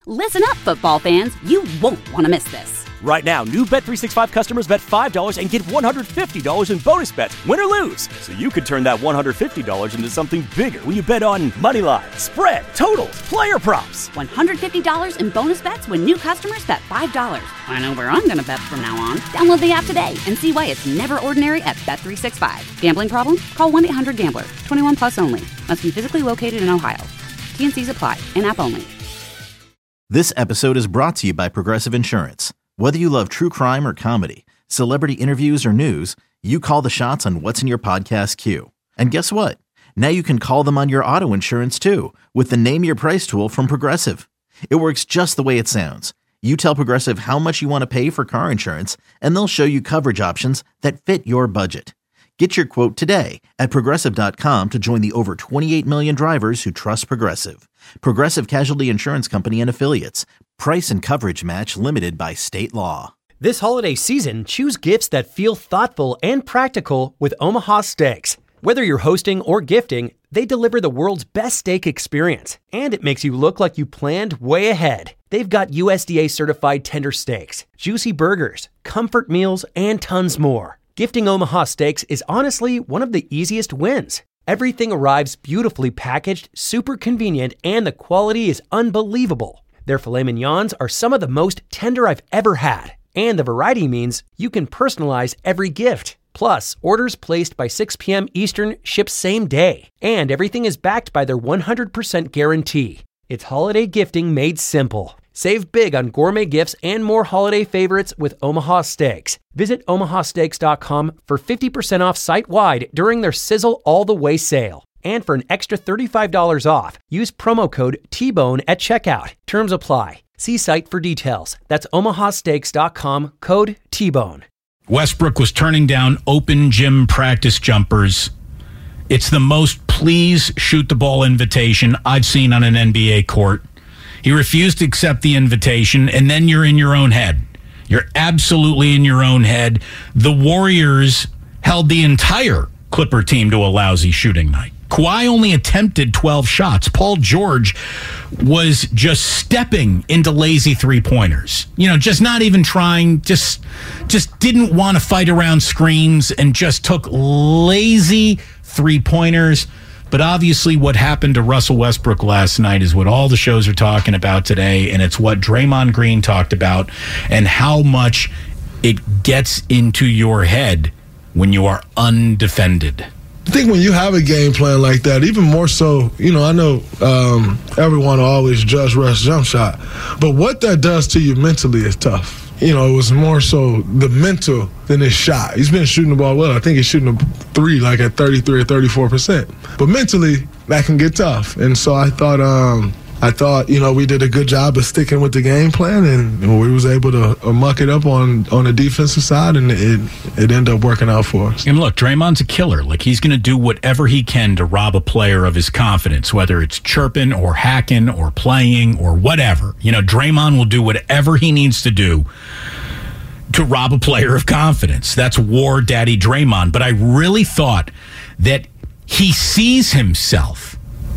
Listen up, football fans. You won't want to miss this. Right now, new Bet365 customers bet $5 and get $150 in bonus bets, win or lose. So you could turn that $150 into something bigger when you bet on money line, spread, totals, player props. $150 in bonus bets when new customers bet $5. I know where I'm going to bet from now on. Download the app today and see why it's never ordinary at Bet365. Gambling problem? Call 1-800-GAMBLER. 21 plus only. Must be physically located in Ohio. T&Cs apply. In-app only. This episode is brought to you by Progressive Insurance. Whether you love true crime or comedy, celebrity interviews or news, you call the shots on what's in your podcast queue. And guess what? Now you can call them on your auto insurance too with the Name Your Price tool from Progressive. It works just the way it sounds. You tell Progressive how much you want to pay for car insurance, and they'll show you coverage options that fit your budget. Get your quote today at Progressive.com to join the over 28 million drivers who trust Progressive. Progressive Casualty Insurance Company and Affiliates. Price and coverage match limited by state law. This holiday season, choose gifts that feel thoughtful and practical with Omaha Steaks. Whether you're hosting or gifting, they deliver the world's best steak experience, and it makes you look like you planned way ahead. They've got USDA certified tender steaks, juicy burgers, comfort meals, and tons more. Gifting Omaha Steaks is honestly one of the easiest wins. Everything arrives beautifully packaged, super convenient, and the quality is unbelievable. Their filet mignons are some of the most tender I've ever had, and the variety means you can personalize every gift. Plus, orders placed by 6 p.m. Eastern ship same day, and everything is backed by their 100% guarantee. It's holiday gifting made simple. Save big on gourmet gifts and more holiday favorites with Omaha Steaks. Visit omahasteaks.com for 50% off site-wide during their Sizzle All the Way sale. And for an extra $35 off, use promo code TBONE at checkout. Terms apply. See site for details. That's omahasteaks.com, code TBONE. Westbrook was turning down open gym practice jumpers. It's the most please shoot the ball invitation I've seen on an NBA court. He refused to accept the invitation, and then you're in your own head. You're absolutely in your own head. The Warriors held the entire Clipper team to a lousy shooting night. Kawhi only attempted 12 shots. Paul George was just stepping into lazy three-pointers. You know, just not even trying, just didn't want to fight around screens and just took lazy three-pointers. But obviously what happened to Russell Westbrook last night is what all the shows are talking about today, and it's what Draymond Green talked about and how much it gets into your head when you are undefended. I think when you have a game plan like that, even more so, you know, I know everyone always judge Russ' jump shot, but what that does to you mentally is tough. You know, it was more so the mental than his shot. He's been shooting the ball well. I think he's shooting a three like at 33 or 34%. But mentally, that can get tough. And so I thought, you know, we did a good job of sticking with the game plan, and we was able to muck it up on the defensive side, and it ended up working out for us. And look, Draymond's a killer. Like, he's going to do whatever he can to rob a player of his confidence, whether it's chirping or hacking or playing or whatever. You know, Draymond will do whatever he needs to do to rob a player of confidence. That's War Daddy Draymond. But I really thought that he sees himself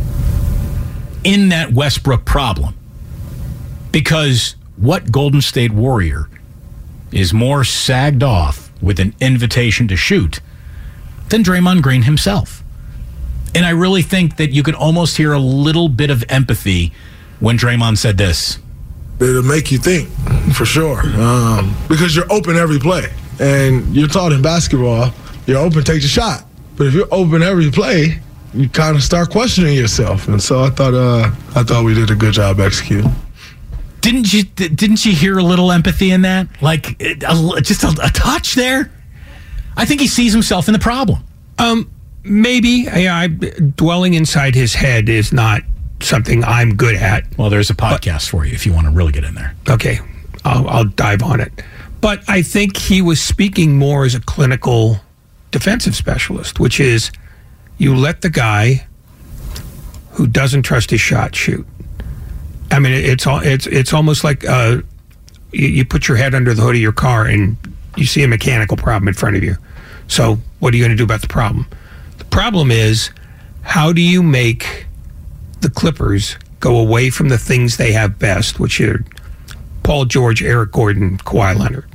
in that Westbrook problem, because what Golden State Warrior is more sagged off with an invitation to shoot than Draymond Green himself? And I really think that you could almost hear a little bit of empathy when Draymond said this. It'll make you think, for sure, because you're open every play. And you're taught in basketball, you're open, take the shot. But if you're open every play, you kind of start questioning yourself. And so I thought we did a good job executing. Didn't you hear a little empathy in that? Like, just a touch there? I think he sees himself in the problem. Maybe. Dwelling inside his head is not something I'm good at. Well, there's a podcast for you if you want to really get in there. Okay, I'll dive on it. But I think he was speaking more as a clinical defensive specialist, which is you let the guy who doesn't trust his shot shoot. I mean, it's almost like you put your head under the hood of your car and you see a mechanical problem in front of you. So what are you going to do about the problem? The problem is, how do you make the Clippers go away from the things they have best, which are Paul George, Eric Gordon, Kawhi Leonard.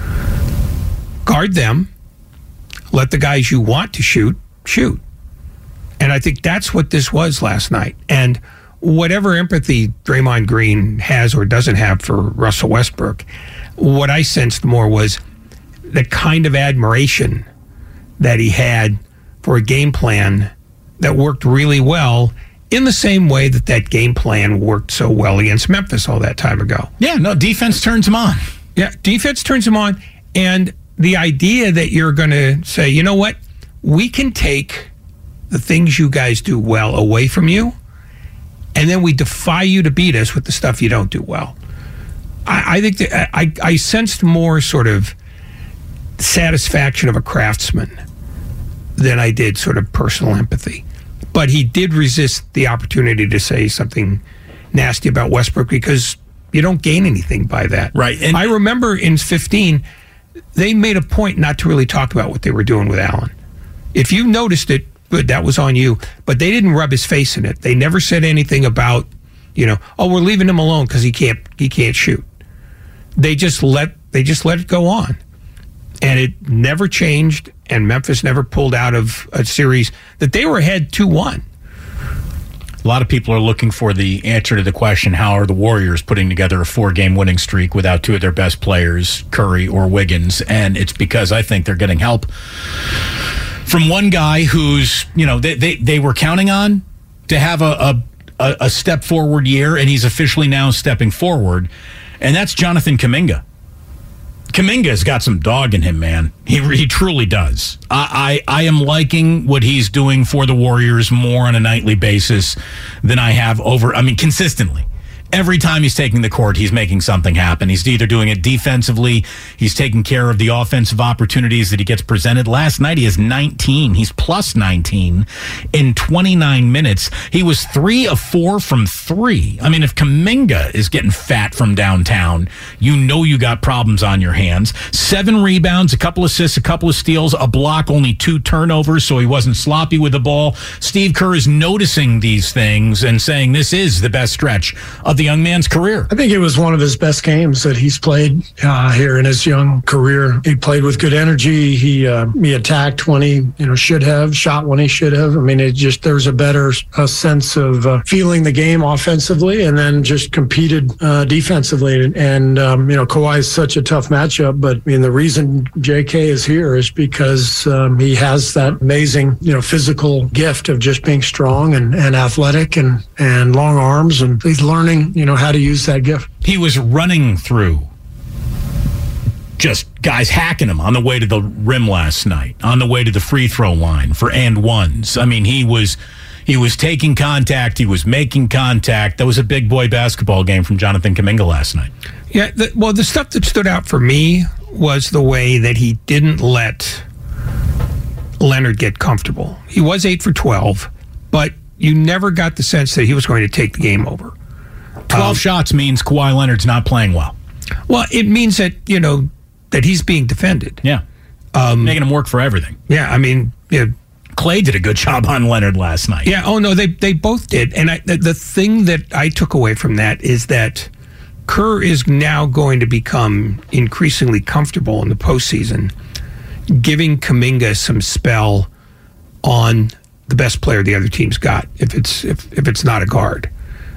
Guard them. Let the guys you want to shoot. And I think that's what this was last night. And whatever empathy Draymond Green has or doesn't have for Russell Westbrook, what I sensed more was the kind of admiration that he had for a game plan that worked really well in the same way that game plan worked so well against Memphis all that time ago. Yeah, no, defense turns him on. Yeah, defense turns him on. And the idea that you're going to say, you know what, we can take the things you guys do well away from you, and then we defy you to beat us with the stuff you don't do well. I think that I sensed more sort of satisfaction of a craftsman than I did sort of personal empathy. But he did resist the opportunity to say something nasty about Westbrook because you don't gain anything by that. Right. And I remember in 15, they made a point not to really talk about what they were doing with Allen. If you noticed it, good, that was on you. But they didn't rub his face in it. They never said anything about, oh, we're leaving him alone because he can't shoot. They just let it go on. And it never changed, and Memphis never pulled out of a series that they were ahead 2-1. A lot of people are looking for the answer to the question, how are the Warriors putting together a 4-game winning streak without two of their best players, Curry or Wiggins? And it's because I think they're getting help from one guy who's, they were counting on to have a step forward year, and he's officially now stepping forward, and that's Jonathan Kuminga. Kuminga's got some dog in him, man. He truly does. I am liking what he's doing for the Warriors more on a nightly basis than I have consistently. Every time he's taking the court, he's making something happen. He's either doing it defensively, he's taking care of the offensive opportunities that he gets presented. Last night, he has 19. He's plus 19 in 29 minutes. He was 3 of 4 from 3. I mean, if Kuminga is getting fat from downtown, you got problems on your hands. 7 rebounds, a couple assists, a couple of steals, a block, only 2 turnovers, so he wasn't sloppy with the ball. Steve Kerr is noticing these things and saying this is the best stretch of the young man's career. I think it was one of his best games that he's played here in his young career. He played with good energy. He attacked when he should have, shot when he should have. I mean, there was a better sense of feeling the game offensively, and then just competed defensively. And Kawhi is such a tough matchup, but the reason JK is here is because he has that amazing physical gift of just being strong and athletic and long arms, and he's learning how to use that gift. He was running through just guys hacking him on the way to the rim last night, on the way to the free throw line for and ones. I mean, he was taking contact. He was making contact. That was a big boy basketball game from Jonathan Kuminga last night. Yeah, the stuff that stood out for me was the way that he didn't let Leonard get comfortable. He was 8 for 12, but you never got the sense that he was going to take the game over. 12 shots means Kawhi Leonard's not playing well. Well, it means that, that he's being defended. Yeah. Making him work for everything. Yeah, I mean, Clay did a good job on Leonard last night. Yeah, oh no, they both did. And the thing that I took away from that is that Kerr is now going to become increasingly comfortable in the postseason, giving Kuminga some spell on the best player the other team's got, if it's not a guard.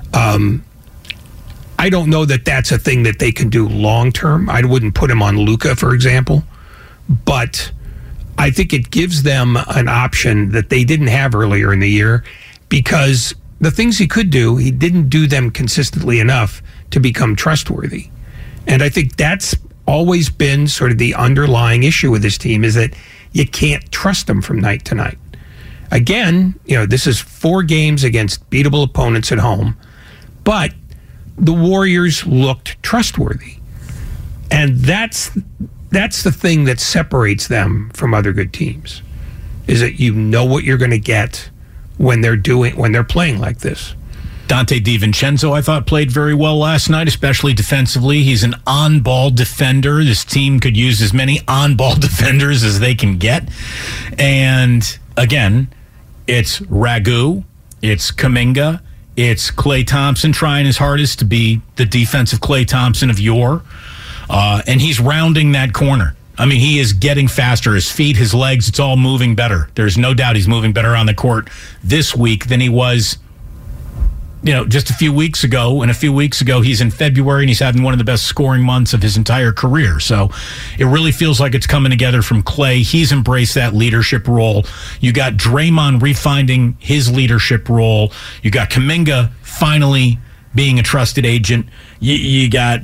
I don't know that that's a thing that they can do long term. I wouldn't put him on Luka, for example, but I think it gives them an option that they didn't have earlier in the year, because the things he could do, he didn't do them consistently enough to become trustworthy. And I think that's always been sort of the underlying issue with this team, is that you can't trust them from night to night. Again, this is 4 games against beatable opponents at home, but the Warriors looked trustworthy. And that's the thing that separates them from other good teams, is that what you're going to get when they're playing like this. Dante DiVincenzo, I thought, played very well last night, especially defensively. He's an on-ball defender. This team could use as many on-ball defenders as they can get. And again, it's Ragu, it's Kuminga, It's Klay Thompson trying his hardest to be the defensive Klay Thompson of yore, and he's rounding that corner. I mean, he is getting faster. His feet, his legs, it's all moving better. There's no doubt he's moving better on the court this week than he was, just a few weeks ago. And a few weeks ago, he's in February, and he's having one of the best scoring months of his entire career. So it really feels like it's coming together from Klay. He's embraced that leadership role. You got Draymond refinding his leadership role. You got Kuminga finally being a trusted agent. You got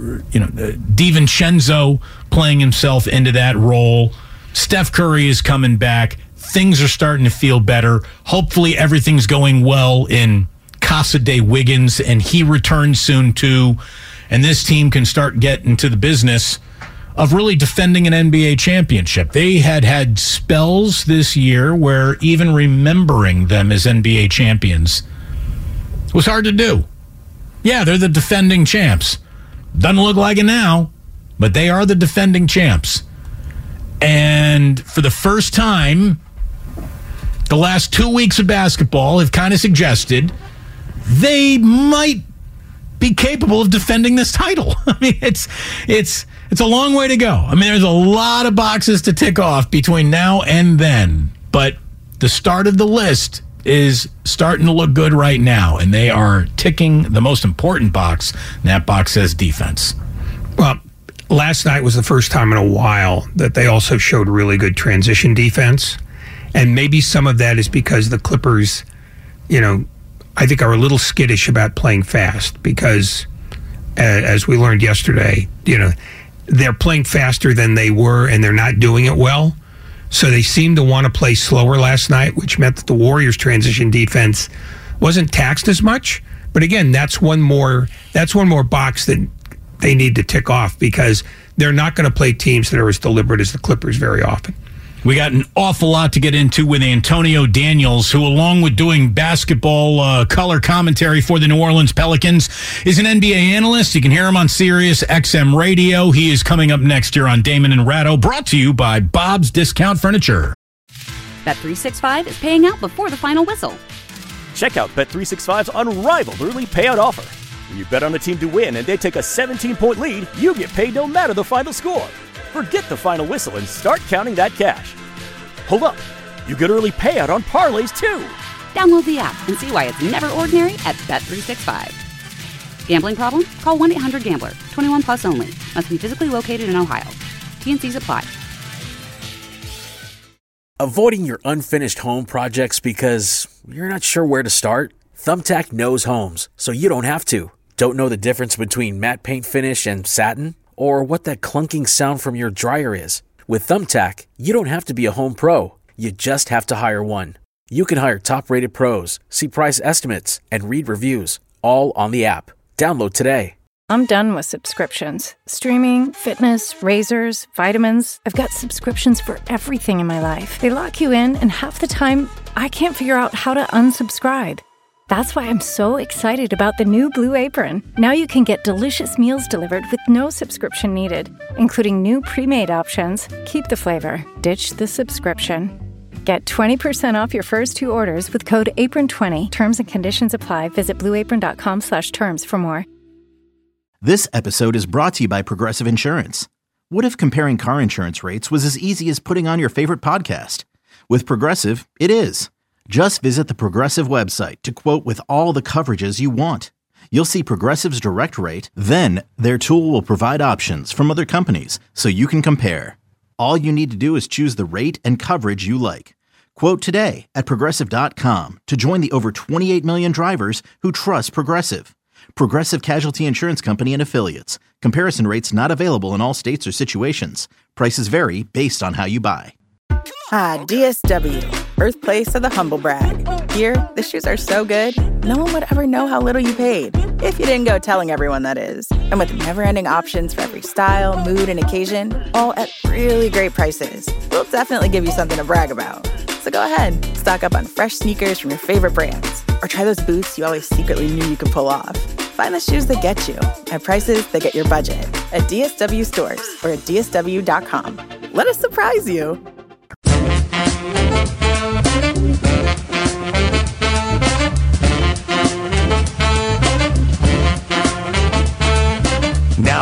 DiVincenzo playing himself into that role. Steph Curry is coming back. Things are starting to feel better. Hopefully everything's going well in Casa de Wiggins, and he returns soon too. And this team can start getting to the business of really defending an NBA championship. They had spells this year where even remembering them as NBA champions was hard to do. Yeah, they're the defending champs. Doesn't look like it now, but they are the defending champs. And for the first time, the last 2 weeks of basketball have kind of suggested they might be capable of defending this title. I mean, it's a long way to go. I mean, there's a lot of boxes to tick off between now and then, but the start of the list is starting to look good right now, and they are ticking the most important box, and that box says defense. Well, last night was the first time in a while that they also showed really good transition defense, and maybe some of that is because the Clippers, I think are a little skittish about playing fast because, as we learned yesterday, they're playing faster than they were, and they're not doing it well. So they seemed to want to play slower last night, which meant that the Warriors' transition defense wasn't taxed as much. But again, that's one more box that they need to tick off because they're not going to play teams that are as deliberate as the Clippers very often. We got an awful lot to get into with Antonio Daniels, who, along with doing basketball color commentary for the New Orleans Pelicans, is an NBA analyst. You can hear him on Sirius XM Radio. He is coming up next year on Damon and Ratto, brought to you by Bob's Discount Furniture. Bet365 is paying out before the final whistle. Check out Bet365's unrivaled early payout offer. When you bet on a team to win and they take a 17-point lead, you get paid no matter the final score. Forget the final whistle and start counting that cash. Hold up. You get early payout on parlays, too. Download the app and see why it's never ordinary at Bet365. Gambling problem? Call 1-800-GAMBLER. 21 plus only. Must be physically located in Ohio. T&Cs apply. Avoiding your unfinished home projects because you're not sure where to start? Thumbtack knows homes, so you don't have to. Don't know the difference between matte paint finish and satin? Or what that clunking sound from your dryer is? With Thumbtack, you don't have to be a home pro. You just have to hire one. You can hire top-rated pros, see price estimates, and read reviews, all on the app. Download today. I'm done with subscriptions. Streaming, fitness, razors, vitamins. I've got subscriptions for everything in my life. They lock you in, and half the time, I can't figure out how to unsubscribe. That's why I'm so excited about the new Blue Apron. Now you can get delicious meals delivered with no subscription needed, including new pre-made options. Keep the flavor, ditch the subscription. Get 20% off your first 2 orders with code APRON20. Terms and conditions apply. Visit blueapron.com/terms for more. This episode is brought to you by Progressive Insurance. What if comparing car insurance rates was as easy as putting on your favorite podcast? With Progressive, it is. Just visit the Progressive website to quote with all the coverages you want. You'll see Progressive's direct rate, then their tool will provide options from other companies so you can compare. All you need to do is choose the rate and coverage you like. Quote today at Progressive.com to join the over 28 million drivers who trust Progressive. Progressive Casualty Insurance Company and Affiliates. Comparison rates not available in all states or situations. Prices vary based on how you buy. Ah, DSW, birthplace of the humble brag. Here, the shoes are so good, no one would ever know how little you paid. If you didn't go telling everyone, that is. And with never-ending options for every style, mood, and occasion, all at really great prices, we'll definitely give you something to brag about. So go ahead, stock up on fresh sneakers from your favorite brands, or try those boots you always secretly knew you could pull off. Find the shoes that get you at prices that get your budget at DSW stores or at DSW.com. Let us surprise you.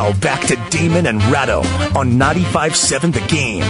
Now back to Damon and Ratto on 95.7 The Game.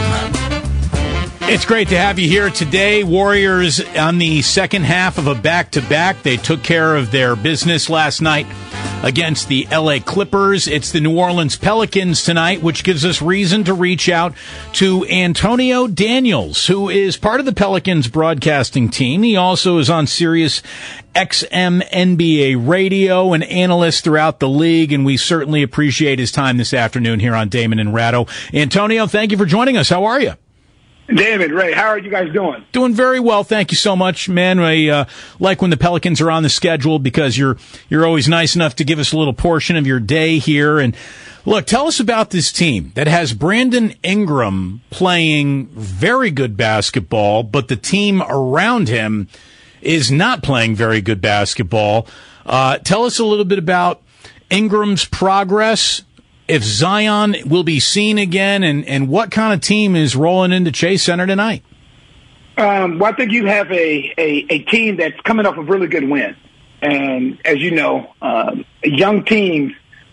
It's great to have you here today. Warriors on the second half of a back-to-back. They took care of their business last night against the LA Clippers. It's the New Orleans Pelicans tonight, which gives us reason to reach out to Antonio Daniels, who is part of the Pelicans broadcasting team. He also is on Sirius XM NBA radio, an analyst throughout the league, and we certainly appreciate his time this afternoon here on Damon and Ratto. Antonio, thank you for joining us. How are you? David, Ray, how are you guys doing? Doing very well, thank you so much, man. I like when the Pelicans are on the schedule because you're always nice enough to give us a little portion of your day here. And look, tell us about this team that has Brandon Ingram playing very good basketball, but the team around him is not playing very good basketball. Tell us a little bit about Ingram's progress, if Zion will be seen again, and what kind of team is rolling into Chase Center tonight? Well, I think you have a team that's coming off a really good win. And as you know, young teams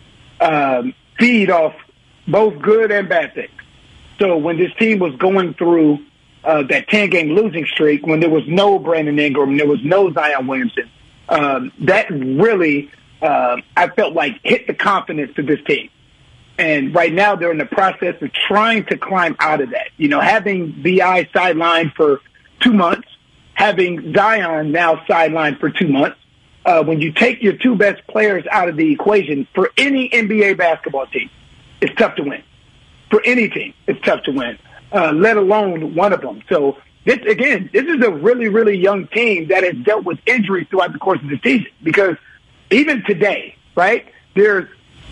feed off both good and bad things. So when this team was going through that 10-game losing streak, when there was no Brandon Ingram, there was no Zion Williamson, that really, I felt like, hit the confidence of this team. And right now they're in the process of trying to climb out of that. You know, having B.I. sidelined for 2 months, having Zion now sidelined for 2 months. When you take your two best players out of the equation for any NBA basketball team, it's tough to win. For any team, it's tough to win, let alone one of them. So this is a really, really young team that has dealt with injuries throughout the course of the season. Because even today, right, there's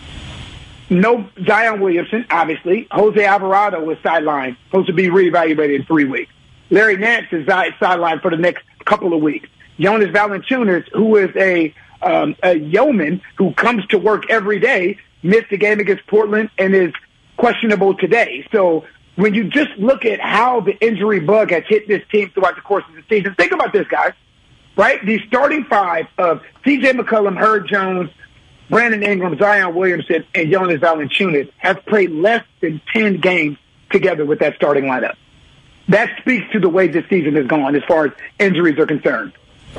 no Zion Williamson, obviously. Jose Alvarado was sidelined, supposed to be reevaluated in 3 weeks. Larry Nance is sidelined for the next couple of weeks. Jonas Valanciunas, who is a yeoman who comes to work every day, missed the game against Portland and is questionable today. So when you just look at how the injury bug has hit this team throughout the course of the season, think about this, guys, right? The starting five of C.J. McCollum, Herb Jones, Brandon Ingram, Zion Williamson, and Jonas Valanciunas have played less than 10 games together with that starting lineup. That speaks to the way this season has gone as far as injuries are concerned.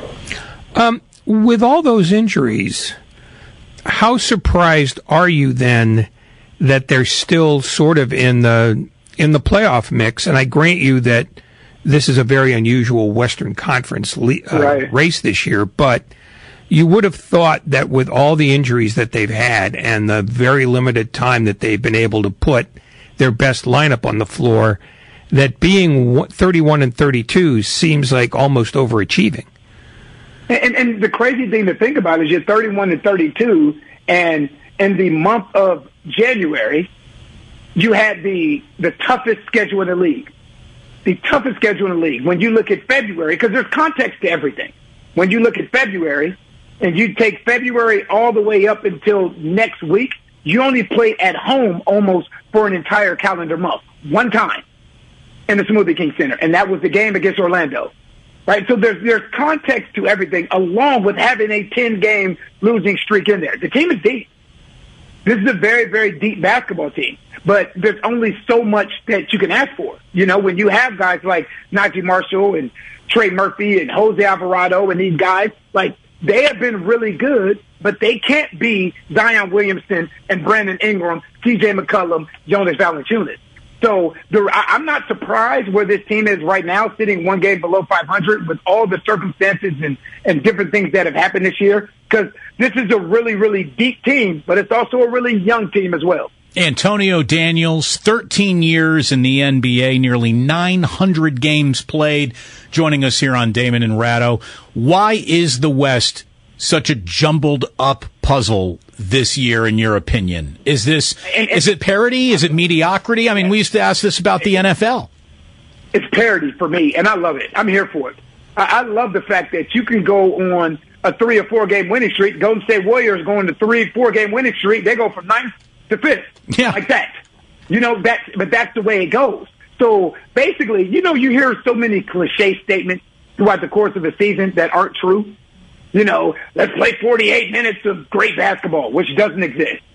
With all those injuries, how surprised are you then that they're still sort of in the playoff mix? And I grant you that this is a very unusual Western Conference race this year, but you would have thought that with all the injuries that they've had and the very limited time that they've been able to put their best lineup on the floor, that being 31-32 seems like almost overachieving. And the crazy thing to think about is you're 31-32, and in the month of January, you had the toughest schedule in the league. The toughest schedule in the league. When you look at February, because there's context to everything. When you look at February, and you take February all the way up until next week, you only play at home almost for an entire calendar month, one time in the Smoothie King Center, and that was the game against Orlando. Right? So there's context to everything, along with having a 10-game losing streak in there. The team is deep. This is a very, very deep basketball team, but there's only so much that you can ask for. You know, when you have guys like Najee Marshall and Trey Murphy and Jose Alvarado and these guys, like, they have been really good, but they can't be Zion Williamson and Brandon Ingram, C.J. McCollum, Jonas Valanciunas. So I'm not surprised where this team is right now, sitting one game below 500 with all the circumstances and different things that have happened this year, because this is a really, really deep team, but it's also a really young team as well. Antonio Daniels, 13 years in the NBA, nearly 900 games played, joining us here on Damon and Ratto. Why is the West such a jumbled up puzzle this year, in your opinion? Is it parity? Is it mediocrity? I mean, we used to ask this about the NFL. It's parity for me, and I love it. I'm here for it. I love the fact that you can go on a 3 or 4 game winning streak. Golden State Warriors go on the 3-4 game winning streak. They go from 9th to 5th, like that. You know, but that's the way it goes. So basically, you know, you hear so many cliche statements throughout the course of a season that aren't true. You know, let's play 48 minutes of great basketball, which doesn't exist.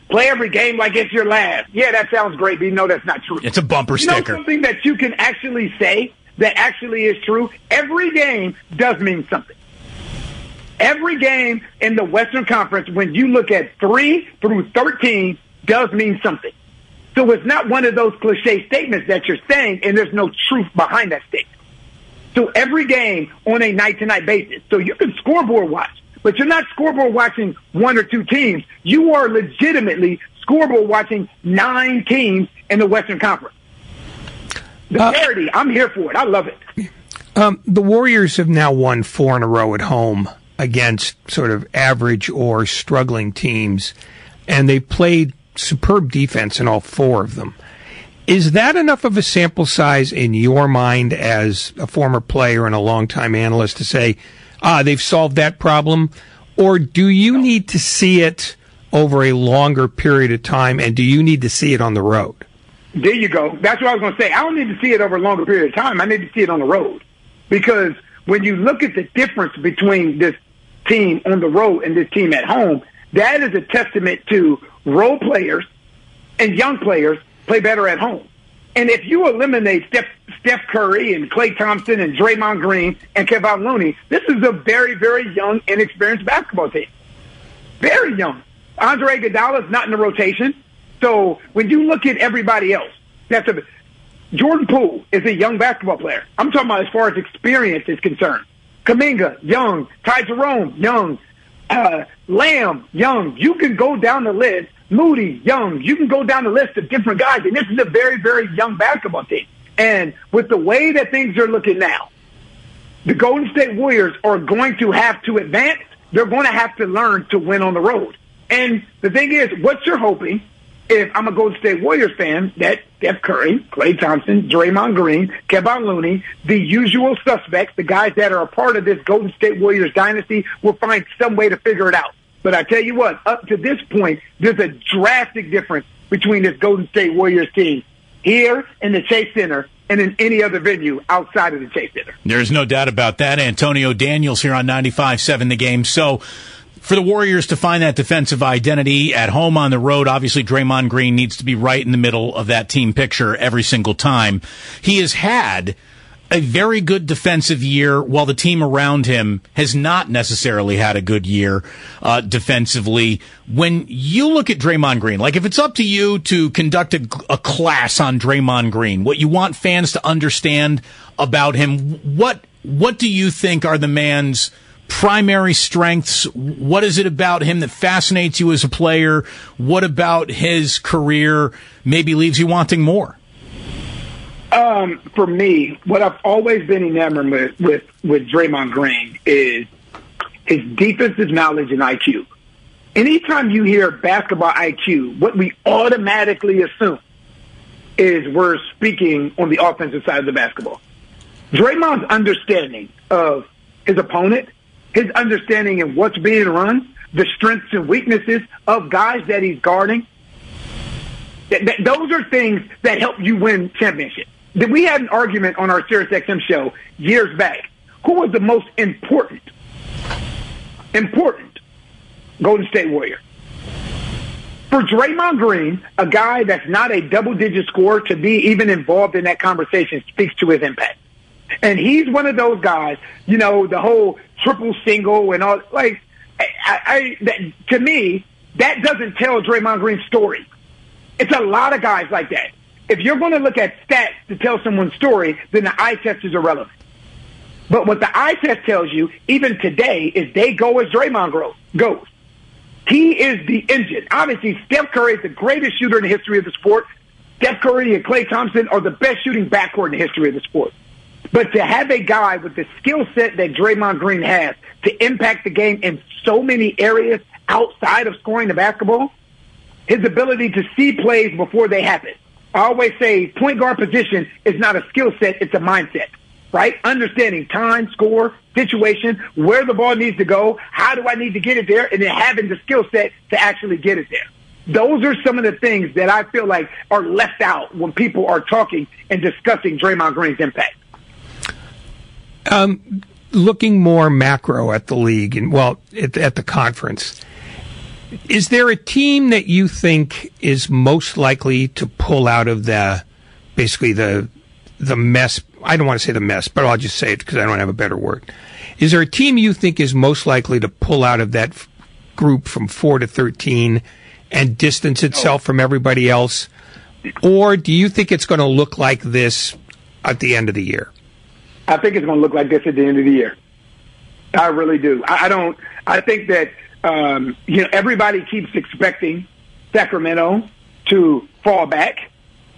play every game like it's your last. Yeah, that sounds great, but you know that's not true. It's a bumper sticker. Something that you can actually say that actually is true? Every game does mean something. Every game in the Western Conference, when you look at 3 through 13, does mean something. So it's not one of those cliche statements that you're saying, and there's no truth behind that statement. So every game on a night-to-night basis. So you can scoreboard watch, but you're not scoreboard watching 1 or 2 teams. You are legitimately scoreboard watching 9 teams in the Western Conference. The parity, I'm here for it. I love it. The Warriors have now won 4 in a row at home against sort of average or struggling teams, and they played superb defense in all 4 of them. Is that enough of a sample size in your mind as a former player and a longtime analyst to say, they've solved that problem? Or do you need to see it over a longer period of time, and do you need to see it on the road? There you go. That's what I was going to say. I don't need to see it over a longer period of time. I need to see it on the road. Because when you look at the difference between this team on the road and this team at home, that is a testament to role players and young players play better at home. And if you eliminate Steph Curry and Klay Thompson and Draymond Green and Kevon Looney, this is a very, very young, inexperienced basketball team. Very young. Andre Iguodala's not in the rotation. So when you look at everybody else, Jordan Poole is a young basketball player. I'm talking about as far as experience is concerned. Kuminga, young. Ty Jerome, young. Lamb, young. You can go down the list. Moody, young. You can go down the list of different guys. And this is a very, very young basketball team. And with the way that things are looking now, the Golden State Warriors are going to have to advance. They're going to have to learn to win on the road. And the thing is, what you're hoping, if I'm a Golden State Warriors fan, that Steph Curry, Klay Thompson, Draymond Green, Kevon Looney, the usual suspects, the guys that are a part of this Golden State Warriors dynasty, will find some way to figure it out. But I tell you what, up to this point, there's a drastic difference between this Golden State Warriors team here in the Chase Center and in any other venue outside of the Chase Center. There's no doubt about that. Antonio Daniels here on 95.7 The Game. So for the Warriors to find that defensive identity at home, on the road, obviously Draymond Green needs to be right in the middle of that team picture every single time. He has had a very good defensive year while the team around him has not necessarily had a good year defensively. When you look at Draymond Green, like if it's up to you to conduct a class on Draymond Green, what you want fans to understand about him, what do you think are the man's primary strengths? What is it about him that fascinates you as a player? What about his career maybe leaves you wanting more? For me, what I've always been enamored with Draymond Green is his defensive knowledge and IQ. Anytime you hear basketball IQ, what we automatically assume is we're speaking on the offensive side of the basketball. Draymond's understanding of his opponent, his understanding of what's being run, the strengths and weaknesses of guys that he's guarding, those are things that help you win championships. We had an argument on our SiriusXM show years back. Who was the most important Golden State Warrior? For Draymond Green, a guy that's not a double-digit scorer, to be even involved in that conversation speaks to his impact. And he's one of those guys, you know, the whole triple single and all. Like, to me, that doesn't tell Draymond Green's story. It's a lot of guys like that. If you're going to look at stats to tell someone's story, then the eye test is irrelevant. But what the eye test tells you, even today, is they go as Draymond goes. He is the engine. Obviously, Steph Curry is the greatest shooter in the history of the sport. Steph Curry and Klay Thompson are the best shooting backcourt in the history of the sport. But to have a guy with the skill set that Draymond Green has to impact the game in so many areas outside of scoring the basketball, his ability to see plays before they happen. I always say point guard position is not a skill set, it's a mindset, right? Understanding time, score, situation, where the ball needs to go, how do I need to get it there, and then having the skill set to actually get it there. Those are some of the things that I feel like are left out when people are talking and discussing Draymond Green's impact. Looking more macro at the league and, well, at the conference, Is there a team that you think is most likely to pull out of the mess? I don't want to say the mess, but I'll just say it because I don't have a better word. Is there a team you think is most likely to pull out of that group from 4 to 13 and distance itself from everybody else? Or do you think it's going to look like this at the end of the year? I think it's going to look like this at the end of the year. I really do. I think that everybody keeps expecting Sacramento to fall back.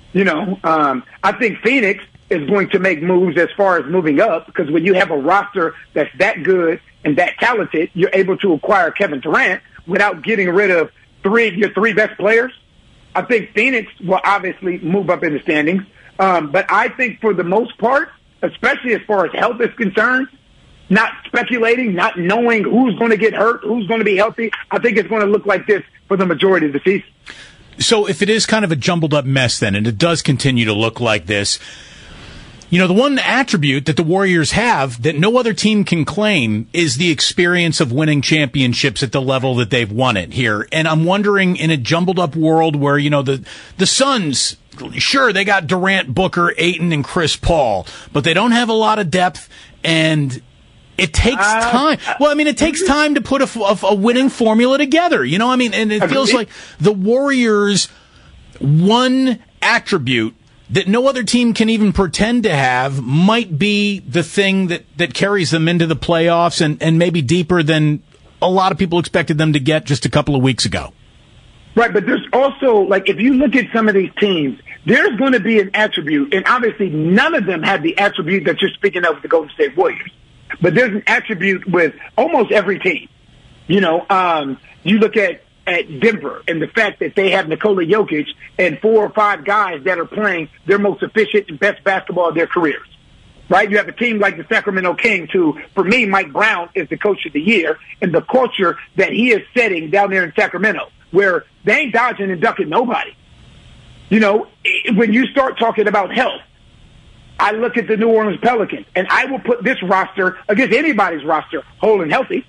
I think Phoenix is going to make moves as far as moving up, because when you have a roster that's that good and that talented, you're able to acquire Kevin Durant without getting rid of your three best players. I think Phoenix will obviously move up in the standings. But I think for the most part, especially as far as health is concerned, not speculating, not knowing who's going to get hurt, who's going to be healthy, I think it's going to look like this for the majority of the season. So if it is kind of a jumbled up mess then, and it does continue to look like this, the one attribute that the Warriors have that no other team can claim is the experience of winning championships at the level that they've won it here. And I'm wondering, in a jumbled up world where, the Suns, sure, they got Durant, Booker, Ayton, and Chris Paul, but they don't have a lot of depth, and it takes time. Well, it takes time to put a winning formula together, and it feels like the Warriors' one attribute that no other team can even pretend to have might be the thing that carries them into the playoffs and maybe deeper than a lot of people expected them to get just a couple of weeks ago. Right, but there's also, if you look at some of these teams, there's going to be an attribute, and obviously none of them have the attribute that you're speaking of with the Golden State Warriors. But there's an attribute with almost every team. You look at Denver and the fact that they have Nikola Jokic and 4 or 5 guys that are playing their most efficient and best basketball of their careers. Right? You have a team like the Sacramento Kings who, for me, Mike Brown is the coach of the year, and the culture that he is setting down there in Sacramento, where they ain't dodging and ducking nobody. When you start talking about health, I look at the New Orleans Pelicans, and I will put this roster against anybody's roster whole and healthy.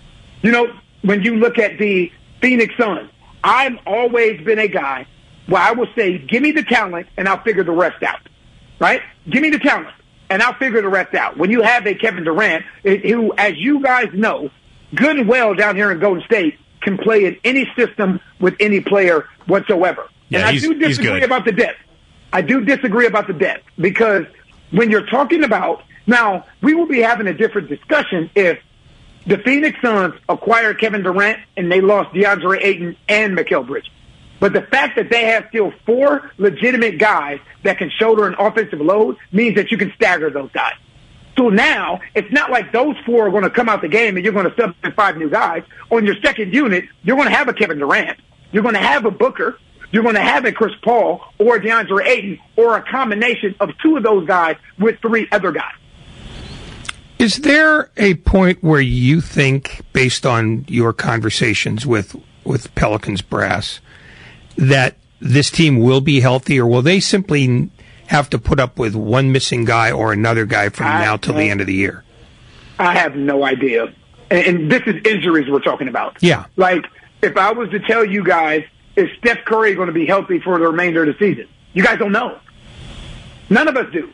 When you look at the Phoenix Suns, I've always been a guy where I will say, give me the talent, and I'll figure the rest out. Right? Give me the talent, and I'll figure the rest out. When you have a Kevin Durant, who, as you guys know, good and well down here in Golden State, can play in any system with any player whatsoever. Yeah, and I do disagree about the depth. I do disagree about the depth, because when you're talking about, now, we will be having a different discussion if the Phoenix Suns acquired Kevin Durant and they lost DeAndre Ayton and Mikal Bridges. But the fact that they have still 4 legitimate guys that can shoulder an offensive load means that you can stagger those guys. So now, it's not like those 4 are going to come out the game and you're going to sub in 5 new guys. On your second unit, you're going to have a Kevin Durant. You're going to have a Booker. You're going to have a Chris Paul or a DeAndre Ayton, or a combination of 2 of those guys with 3 other guys. Is there a point where you think, based on your conversations with Pelicans brass, that this team will be healthy, or will they simply have to put up with one missing guy or another guy from now till the end of the year? I have no idea. And this is injuries we're talking about. Yeah. If I was to tell you guys, is Steph Curry going to be healthy for the remainder of the season? You guys don't know. None of us do.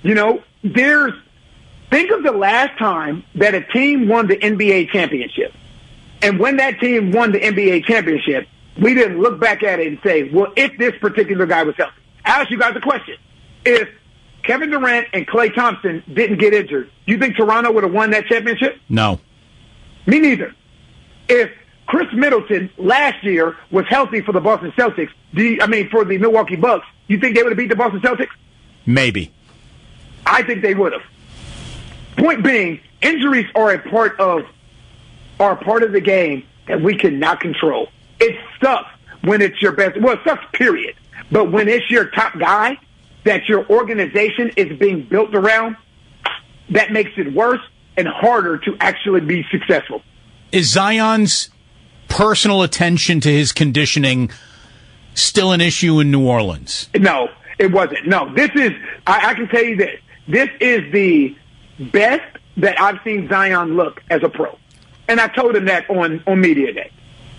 Think of the last time that a team won the NBA championship. And when that team won the NBA championship, we didn't look back at it and say, well, if this particular guy was healthy. I ask you guys a question. If Kevin Durant and Klay Thompson didn't get injured, do you think Toronto would have won that championship? No. Me neither. If Chris Middleton last year was healthy for the Boston Celtics, for the Milwaukee Bucks, you think they would have beat the Boston Celtics? Maybe. I think they would have. Point being, injuries are a part of the game that we cannot control. It sucks when it's your best. Well, it sucks, period. But when it's your top guy that your organization is being built around, that makes it worse and harder to actually be successful. Is Zion's personal attention to his still an issue in New Orleans? No, it wasn't. No, this is, I can tell you this. This is the best that I've seen Zion look as a pro. And I told him that on Media Day.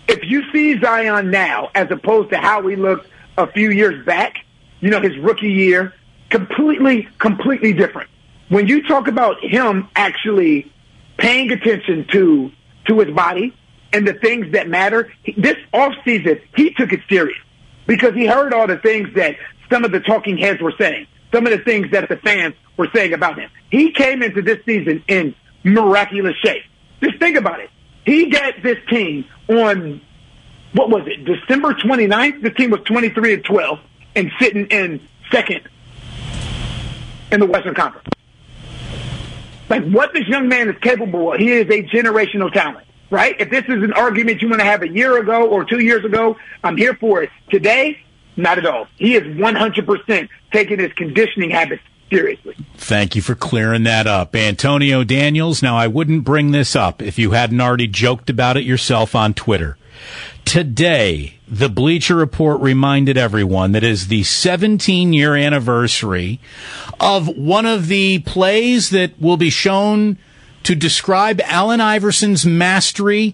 if you see Zion now as opposed to how he looked a few years back, his rookie year, completely different. When you talk about him actually paying attention to his body and the things that matter, this offseason, he took it serious because he heard all the things that some of the talking heads were saying, some of the things that the fans were saying about him. He came into this season in miraculous shape. Just think about it. He got this team on, what was it, December 29th? The team was 23-12 and sitting in second in the Western Conference. Like, what this young man is capable of, he is a generational talent, right? If this is an argument you want to have a year ago or 2 years ago, I'm here for it. Today, not at all. He is 100% taking his conditioning habits seriously. Thank you for clearing that up. Antonio Daniels, now I wouldn't bring this up if you hadn't already joked about it yourself on Twitter. Today, the Bleacher Report reminded everyone that is the 17-year anniversary of one of the plays that will be shown to describe Allen Iverson's mastery.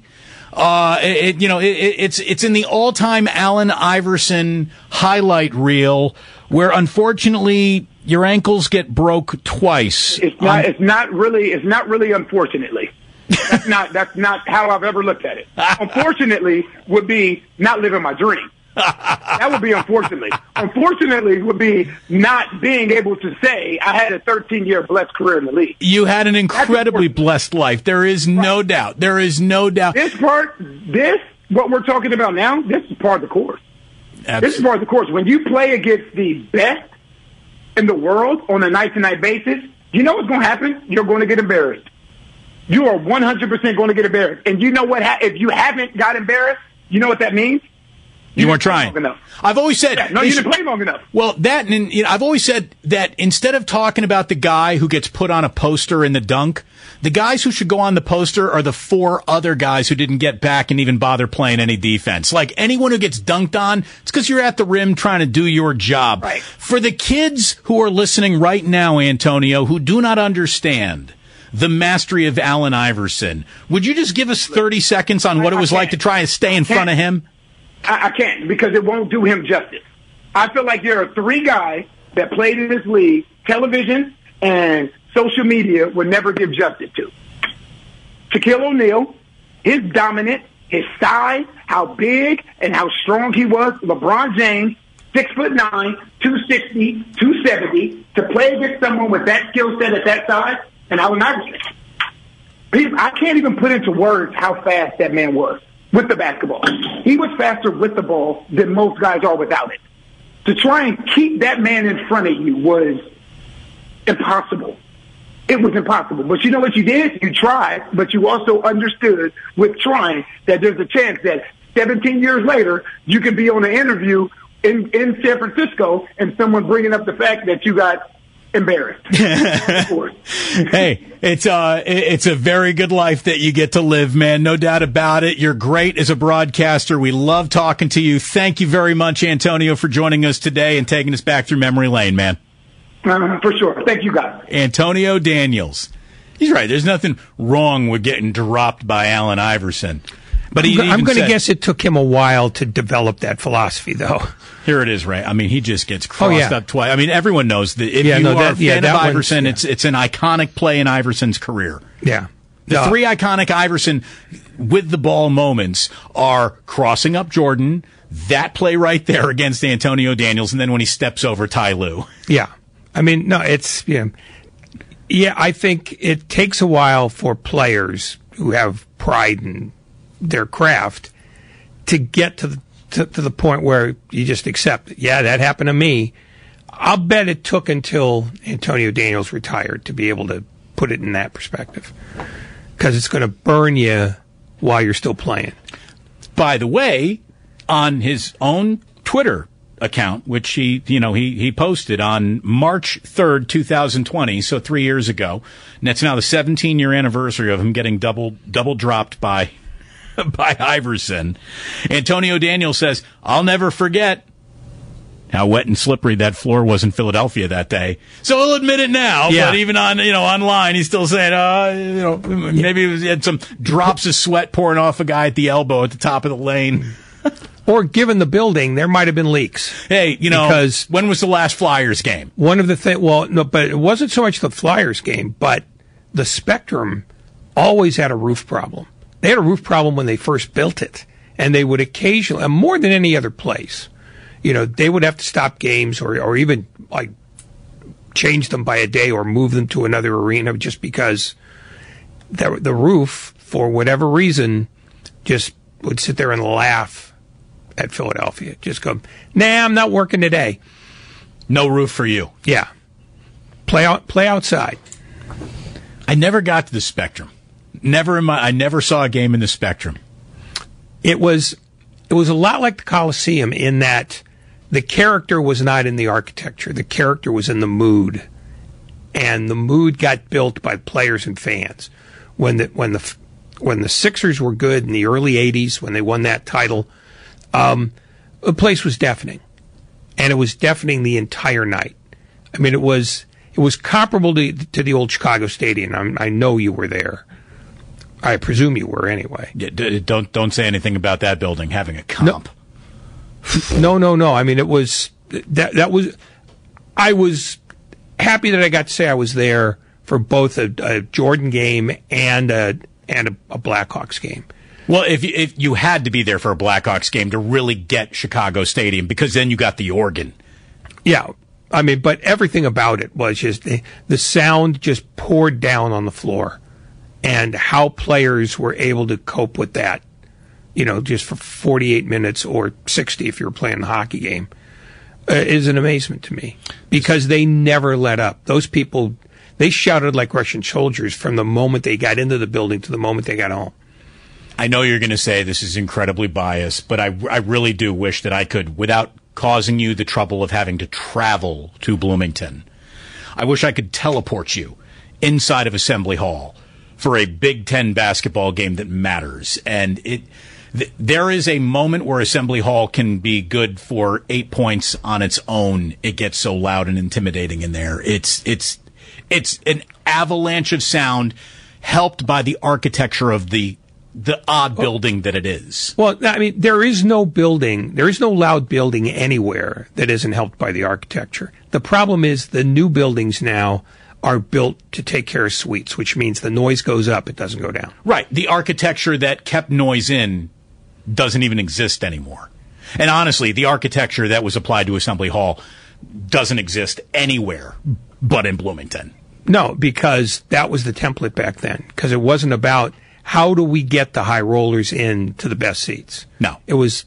It's in the all-time Allen Iverson highlight reel, where unfortunately your ankles get broke twice. It's not really unfortunately. That's not how I've ever looked at it. Unfortunately would be not living my dream. That would be unfortunately. Unfortunately would be not being able to say I had a 13-year blessed career in the league. You had an incredibly blessed life. There is no doubt. There is no doubt. What we're talking about now, this is part of the course. Absolutely. This is part of the course. When you play against the best in the world on a night-to-night basis, you know what's going to happen? You're going to get embarrassed. You are 100% going to get embarrassed. And you know what? If you haven't got embarrassed, you know what that means? You weren't trying. I've always said you didn't play long enough. Well, I've always said that instead of talking about the guy who gets put on a poster in the dunk, the guys who should go on the poster are the 4 other guys who didn't get back and even bother playing any defense. Like anyone who gets dunked on, it's because you're at the rim trying to do your job. Right. For the kids who are listening right now, Antonio, who do not understand the mastery of Allen Iverson, would you just give us 30 seconds on what it was like to try and stay in front of him? I can't, because it won't do him justice. I feel like there are 3 guys that played in this league, television and social media would never give justice to. Shaquille O'Neal, his dominance, his size, how big and how strong he was. LeBron James, 6'9", 260, 270, to play against someone with that skill set at that size, and Allen Iverson. I can't even put into words how fast that man was with the basketball. He was faster with the ball than most guys are without it. To try and keep that man in front of you was impossible. It was impossible. But you know what you did? You tried, but you also understood with trying that there's a chance that 17 years later, you could be on an interview in San Francisco and someone bringing up the fact that you got embarrassed. Hey, it's a very good life that you get to live, man. No doubt about it. You're great as a broadcaster. We love talking to you. Thank you very much, Antonio, for joining us today and taking us back through memory lane, man. For sure. Thank you, guys. Antonio Daniels. He's right. There's nothing wrong with getting dropped by Allen Iverson. But I'm going to guess it took him a while to develop that philosophy, though. Here it is, Ray. I mean, he just gets crossed up twice. I mean, everyone knows that if you are a fan of Iverson, it's an iconic play in Iverson's career. Yeah. The 3 iconic Iverson with the ball moments are crossing up Jordan, that play right there against Antonio Daniels, and then when he steps over Ty Lue. Yeah. I mean, no, it's, yeah, I think it takes a while for players who have pride in their craft to get to the point where you just accept it. Yeah, that happened to me. I'll bet it took until Antonio Daniels retired to be able to put it in that perspective, because it's going to burn you while you're still playing. By the way, on his own Twitter account, which he posted on March 3rd, 2020, so 3 years ago, and that's now the 17-year anniversary of him getting double dropped by Iverson. Antonio Daniels says, "I'll never forget how wet and slippery that floor was in Philadelphia that day. So he'll admit it now, but even on online, he's still saying, maybe he had some drops of sweat pouring off a guy at the elbow at the top of the lane. Or given the building, there might have been leaks. Hey, because when was the last Flyers game? One of the things, but it wasn't so much the Flyers game, but the Spectrum always had a roof problem. They had a roof problem when they first built it, and they would occasionally, more than any other place, they would have to stop games or even like change them by a day or move them to another arena just because the roof, for whatever reason, just would sit there and laugh at Philadelphia. Just go, nah, I'm not working today. No roof for you. Yeah. Play outside. I never got to the Spectrum. I never saw a game in the Spectrum. It was a lot like the Coliseum in that the character was not in the architecture. The character was in the mood. And the mood got built by players and fans. When the Sixers were good in the early 80s, when they won that title, the place was deafening. And it was deafening the entire night. I mean, it was comparable to the old Chicago Stadium. I know you were there. I presume you were anyway. Yeah, don't say anything about that building having a comp. No. I mean, it was that was. I was happy that I got to say I was there for both a Jordan game and a Blackhawks game. Well, if you had to be there for a Blackhawks game to really get Chicago Stadium, because then you got the organ. Yeah, I mean, but everything about it was just the sound just poured down on the floor. And how players were able to cope with that, just for 48 minutes or 60 if you're playing a hockey game, is an amazement to me. Because they never let up. Those people, they shouted like Russian soldiers from the moment they got into the building to the moment they got home. I know you're going to say this is incredibly biased, but I really do wish that I could, without causing you the trouble of having to travel to Bloomington, I wish I could teleport you inside of Assembly Hall for a Big Ten basketball game that matters. And there is a moment where Assembly Hall can be good for 8 points on its own. It gets so loud and intimidating in there. It's an avalanche of sound helped by the architecture of the odd building that it is. Well, I mean, there is no loud building anywhere that isn't helped by the architecture. The problem is the new buildings now are built to take care of suites, which means the noise goes up, it doesn't go down. Right. The architecture that kept noise in doesn't even exist anymore. And honestly, the architecture that was applied to Assembly Hall doesn't exist anywhere but in Bloomington. No, because that was the template back then. Because it wasn't about how do we get the high rollers in to the best seats. No. It was,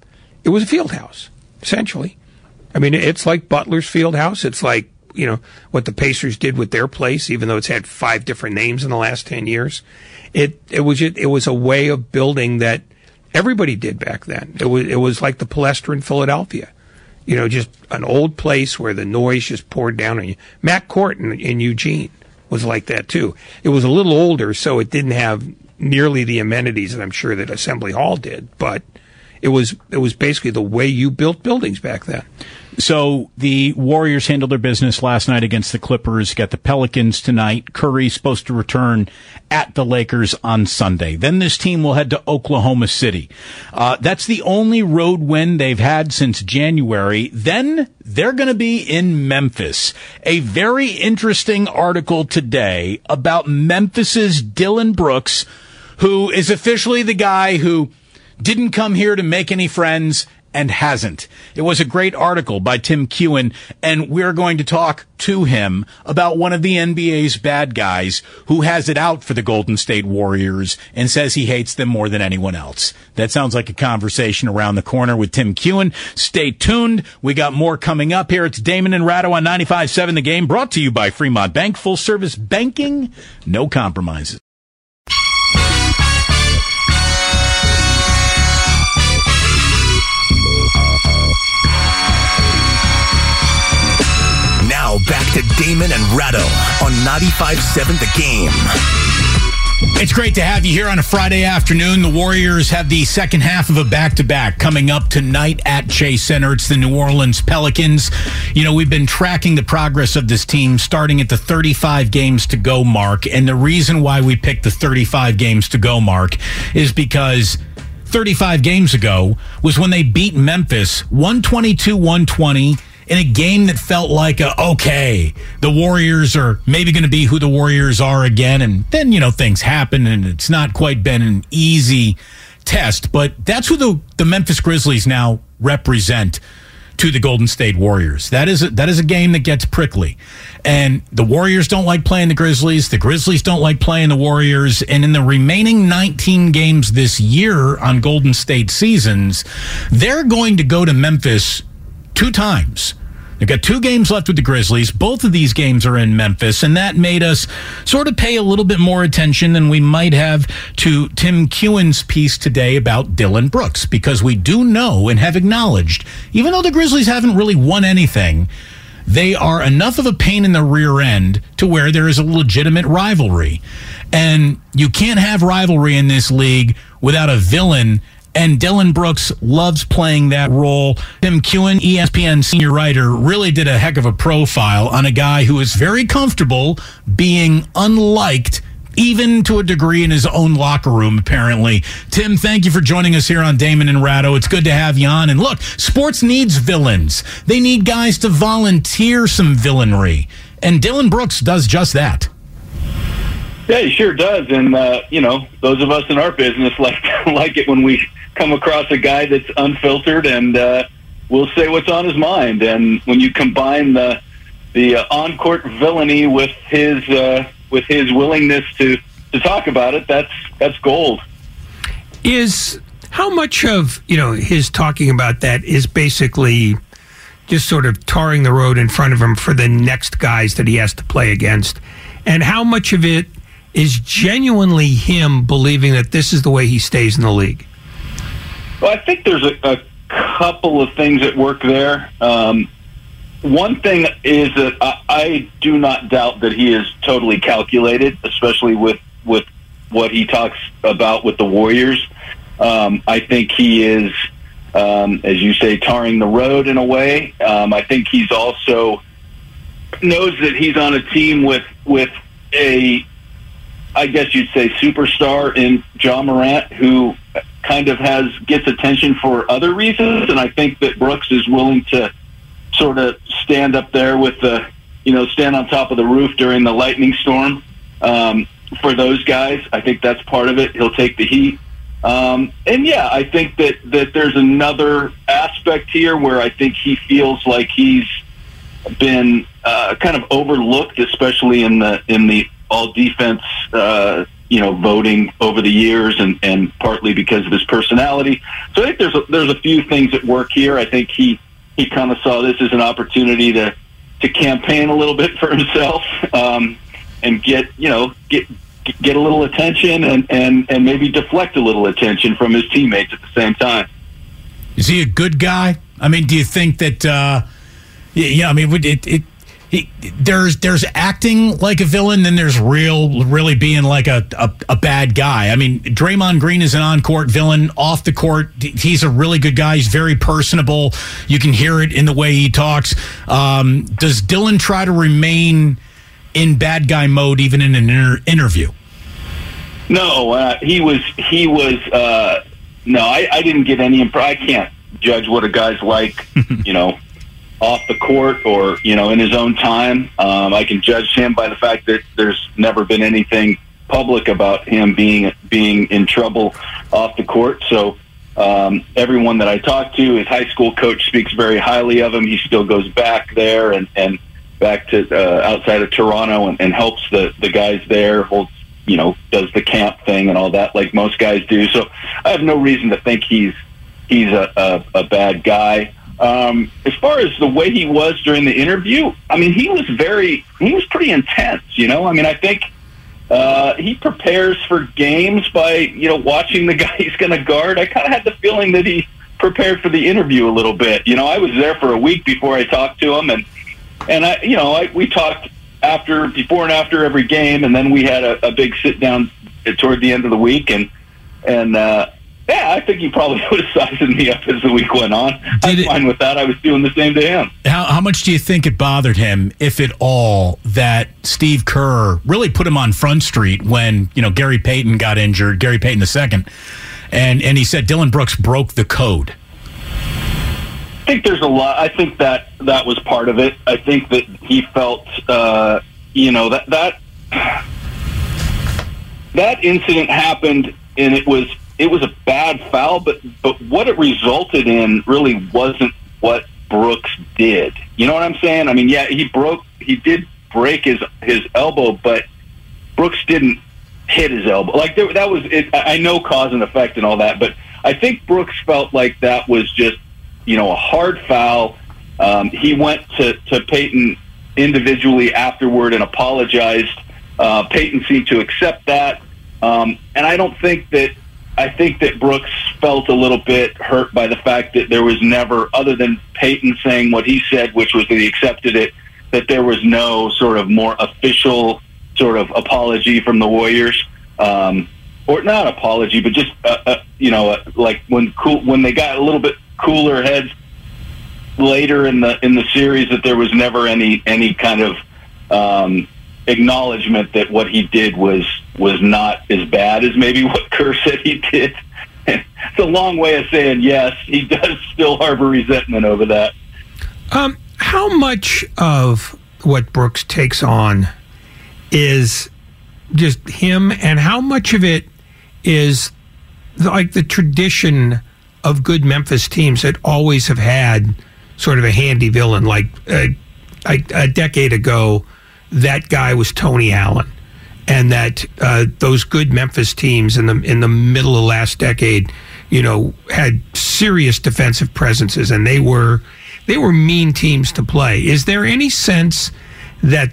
it was a field house, essentially. I mean, it's like Butler's field house. It's like, what the Pacers did with their place, even though it's had 5 different names in the last 10 years. It was a way of building that everybody did back then. It was like the Palestra in Philadelphia. Just an old place where the noise just poured down on you. Matt Court in Eugene was like that too. It was a little older, so it didn't have nearly the amenities that I'm sure that Assembly Hall did, but it was basically the way you built buildings back then. So the Warriors handled their business last night against the Clippers, got the Pelicans tonight. Curry's supposed to return at the Lakers on Sunday. Then this team will head to Oklahoma City. That's the only road win they've had since January. Then they're going to be in Memphis. A very interesting article today about Memphis's Dylan Brooks, who is officially the guy who didn't come here to make any friends and hasn't. It was a great article by Tim Kewen, and we're going to talk to him about one of the NBA's bad guys who has it out for the Golden State Warriors and says he hates them more than anyone else. That sounds like a conversation around the corner with Tim Kewen. Stay tuned. We got more coming up here. It's Damon and Ratto on 95.7 The Game, brought to you by Fremont Bank. Full service banking, no compromises. Now back to Damon and Ratto on 95.7 The Game. It's great to have you here on a Friday afternoon. The Warriors have the second half of a back-to-back coming up tonight at Chase Center. It's the New Orleans Pelicans. You know, we've been tracking the progress of this team starting at the 35 games to go mark. And the reason why we picked the 35 games to go mark is because 35 games ago was when they beat Memphis 122-120 in a game that felt like, okay, the Warriors are maybe going to be who the Warriors are again. And then, you know, things happen, and it's not quite been an easy test. But that's who the Memphis Grizzlies now represent to the Golden State Warriors. That is a game that gets prickly. And the Warriors don't like playing the Grizzlies. The Grizzlies don't like playing the Warriors. And in the remaining 19 games this year on Golden State seasons, they're going to go to Memphis 2 times. They've got 2 games left with the Grizzlies. Both of these games are in Memphis, and that made us sort of pay a little bit more attention than we might have to Tim Kewen's piece today about Dillon Brooks, because we do know and have acknowledged, even though the Grizzlies haven't really won anything, they are enough of a pain in the rear end to where there is a legitimate rivalry. And you can't have rivalry in this league without a villain. And Dillon Brooks loves playing that role. Tim Kewen, ESPN senior writer, really did a heck of a profile on a guy who is very comfortable being unliked, even to a degree in his own locker room, apparently. Tim, thank you for joining us here on Damon and Ratto. It's good to have you on. And look, sports needs villains. They need guys to volunteer some villainry. And Dillon Brooks does just that. Yeah, he sure does. And, you know, those of us in our business like it when we come across a guy that's unfiltered and will say what's on his mind. And when you combine the on-court villainy with his willingness to talk about it, that's gold. How much of, you know, his talking about that is basically just sort of tarring the road in front of him for the next guys that he has to play against, and how much of it is genuinely him believing that this is the way he stays in the league? Well, I think there's a couple of things at work there. One thing is that I do not doubt that he is totally calculated, especially with what he talks about with the Warriors. I think he is, as you say, tarring the road in a way. I think he's also knows that he's on a team with a, I guess you'd say, superstar in Ja Morant, who kind of gets attention for other reasons, and I think that Brooks is willing to sort of stand up there with stand on top of the roof during the lightning storm for those guys. I think that's part of it. He'll take the heat. And yeah, I think that there's another aspect here where I think he feels like he's been kind of overlooked, especially in the all defense voting over the years, and partly because of his personality. So I think there's a few things at work here. I think he kind of saw this as an opportunity to campaign a little bit for himself, and get a little attention and maybe deflect a little attention from his teammates at the same time. Is he a good guy? I mean, do you think that? There's acting like a villain, then there's really being like a bad guy. I mean, Draymond Green is an on-court villain. Off the court, he's a really good guy. He's very personable. You can hear it in the way he talks. Does Dillon try to remain in bad guy mode even in an interview? No, he was. No, I didn't get any. I can't judge what a guy's like, off the court or, in his own time. I can judge him by the fact that there's never been anything public about him being in trouble off the court. So everyone that I talk to, his high school coach speaks very highly of him. He still goes back there and back to outside of Toronto and helps the guys there, does the camp thing and all that like most guys do. So I have no reason to think he's a bad guy. As far as the way he was during the interview, I mean, he was pretty intense, I mean, I think he prepares for games by, watching the guy he's going to guard. I kind of had the feeling that he prepared for the interview a little bit. I was there for a week before I talked to him, and we talked before and after every game, and then we had a big sit down toward the end of the week, and I think he probably was sizing me up as the week went on. I'm fine with that. I was doing the same to him. How much do you think it bothered him, if at all, that Steve Kerr really put him on Front Street when Gary Payton got injured, Gary Payton II, and he said Dillon Brooks broke the code? I think there's a lot. I think that was part of it. I think that he felt, that incident happened, and it was a bad foul, but what it resulted in really wasn't what Brooks did. You know what I'm saying? I mean, yeah, he did break his elbow, but Brooks didn't hit his elbow. Like that was it. I know cause and effect and all that, but I think Brooks felt like that was just, a hard foul. He went to Payton individually afterward and apologized. Payton seemed to accept that. And I think that Brooks felt a little bit hurt by the fact that there was never, other than Payton saying what he said, which was that he accepted it, that there was no sort of more official sort of apology from the Warriors. Or not apology, but just, like when they got a little bit cooler heads later in the series, that there was never any kind of acknowledgement that what he did was not as bad as maybe what Kerr said he did. It's a long way of saying yes, he does still harbor resentment over that. How much of what Brooks takes on is just him, and how much of it is like the tradition of good Memphis teams that always have had sort of a handy villain? Like a decade ago, that guy was Tony Allen, and that those good Memphis teams in the middle of last decade, had serious defensive presences, and they were mean teams to play. Is there any sense that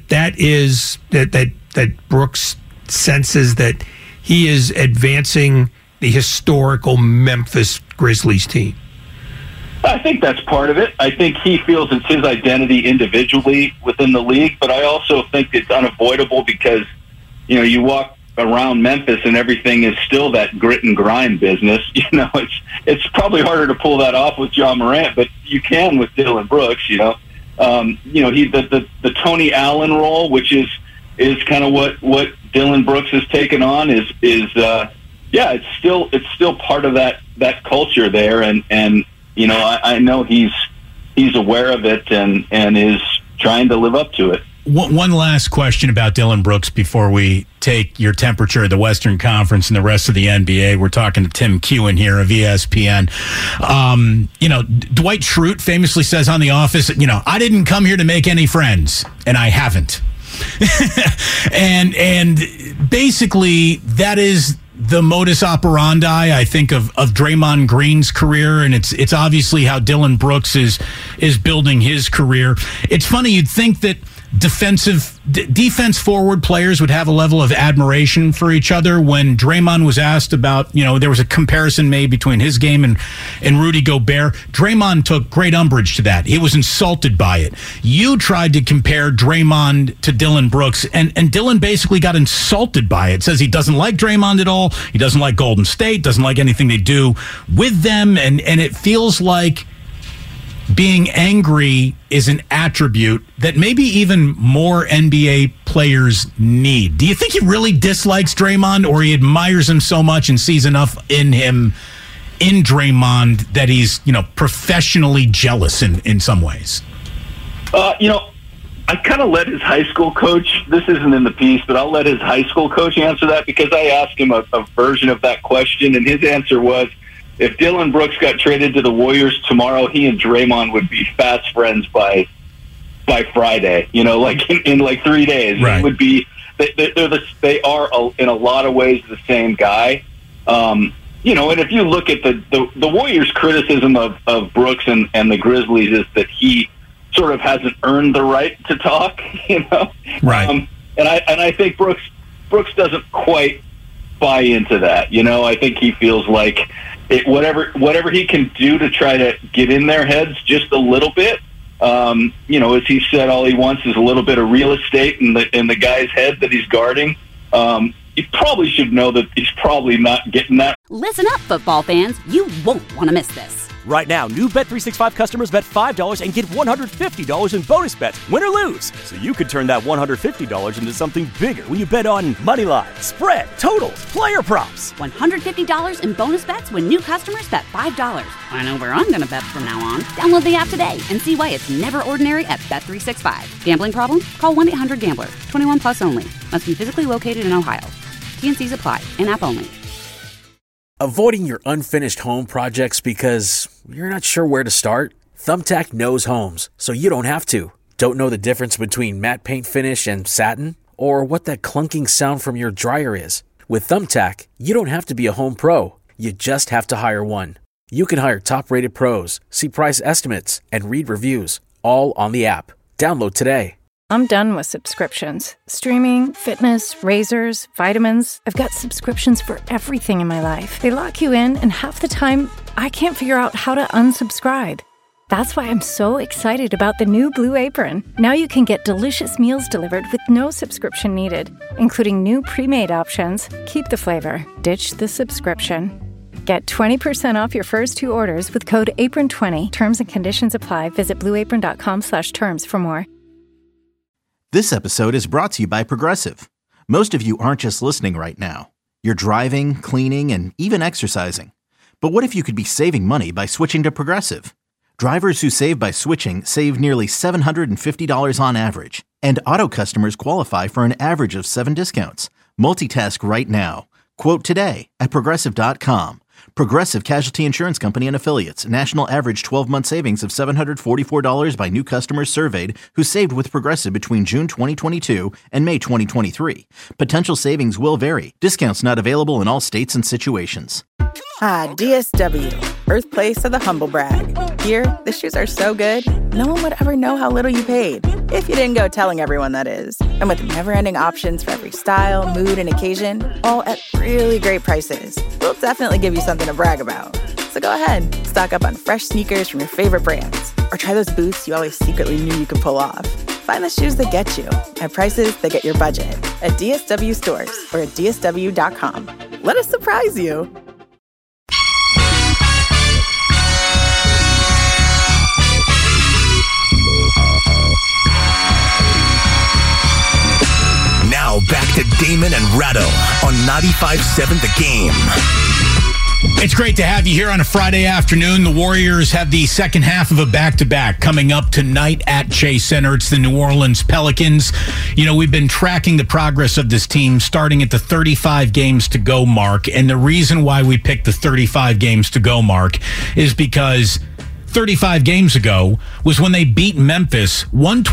Brooks senses that he is advancing the historical Memphis Grizzlies team? I think that's part of it. I think he feels it's his identity individually within the league, but I also think it's unavoidable because, you walk around Memphis and everything is still that grit and grind business. It's probably harder to pull that off with John Morant, but you can with Dillon Brooks. He the Tony Allen role, which is kind of what Dillon Brooks has taken on, is it's still part of that culture there, and I know he's aware of it and is trying to live up to it. One last question about Dillon Brooks before we take your temperature of the Western Conference and the rest of the NBA. We're talking to Tim Kewen here of ESPN. Dwight Schrute famously says on The Office, I didn't come here to make any friends, and I haven't. and basically that is the modus operandi, I think, of Draymond Green's career, and it's obviously how Dillon Brooks is building his career. It's funny, you'd think that defense forward players would have a level of admiration for each other. When Draymond was asked about, there was a comparison made between his game and Rudy Gobert, Draymond took great umbrage to that. He was insulted by it. You tried to compare Draymond to Dillon Brooks, and Dillon basically got insulted by it. Says he doesn't like Draymond at all. He doesn't like Golden State, doesn't like anything they do with them, and it feels like being angry is an attribute that maybe even more NBA players need. Do you think he really dislikes Draymond, or he admires him so much and sees enough in him, in Draymond, that he's, professionally jealous in some ways? I kind of let his high school coach, this isn't in the piece, but I'll let his high school coach answer that, because I asked him a version of that question, and his answer was, if Dillon Brooks got traded to the Warriors tomorrow, he and Draymond would be fast friends by Friday. Like in like 3 days. Right. It would be they are in a lot of ways the same guy. And if you look at the Warriors' criticism of Brooks and the Grizzlies is that he sort of hasn't earned the right to talk. Right. And I think Brooks doesn't quite buy into that. I think he feels like whatever he can do to try to get in their heads just a little bit. As he said, all he wants is a little bit of real estate in the guy's head that he's guarding. you probably should know that he's probably not getting that. Listen up, football fans. You won't want to miss this. Right now, new Bet365 customers bet $5 and get $150 in bonus bets, win or lose. So you could turn that $150 into something bigger when you bet on money line, spread, totals, player props. $150 in bonus bets when new customers bet $5. I know where I'm going to bet from now on. Download the app today and see why it's never ordinary at Bet365. Gambling problem? Call 1-800-GAMBLER. 21 plus only. Must be physically located in Ohio. T&Cs apply. In-app only. Avoiding your unfinished home projects because you're not sure where to start? Thumbtack knows homes, so you don't have to. Don't know the difference between matte paint finish and satin? Or what that clunking sound from your dryer is? With Thumbtack, you don't have to be a home pro. You just have to hire one. You can hire top-rated pros, see price estimates, and read reviews, all on the app. Download today. I'm done with subscriptions. Streaming, fitness, razors, vitamins. I've got subscriptions for everything in my life. They lock you in, and half the time, I can't figure out how to unsubscribe. That's why I'm so excited about the new Blue Apron. Now you can get delicious meals delivered with no subscription needed, including new pre-made options. Keep the flavor. Ditch the subscription. Get 20% off your first 2 orders with code APRON20. Terms and conditions apply. Visit blueapron.com/terms for more. This episode is brought to you by Progressive. Most of you aren't just listening right now. You're driving, cleaning, and even exercising. But what if you could be saving money by switching to Progressive? Drivers who save by switching save nearly $750 on average. And auto customers qualify for an average of 7 discounts. Multitask right now. Quote today at Progressive.com. Progressive Casualty Insurance Company and Affiliates. National average 12-month savings of $744 by new customers surveyed who saved with Progressive between June 2022 and May 2023. Potential savings will vary. Discounts not available in all states and situations. DSW, birthplace of the humble brag. Here, the shoes are so good, no one would ever know how little you paid. If you didn't go telling everyone, that is. And with never-ending options for every style, mood, and occasion, all at really great prices, we'll definitely give you something to brag about. So go ahead, stock up on fresh sneakers from your favorite brands, or try those boots you always secretly knew you could pull off. Find the shoes that get you at prices that get your budget at DSW stores or at DSW.com. Let us surprise you. Now back to Damon and Ratto on 95.7 The Game. It's great to have you here on a Friday afternoon. The Warriors have the second half of a back-to-back coming up tonight at Chase Center. It's the New Orleans Pelicans. You know, we've been tracking the progress of this team starting at the 35 games to go mark. And the reason why we picked the 35 games to go mark is because 35 games ago was when they beat Memphis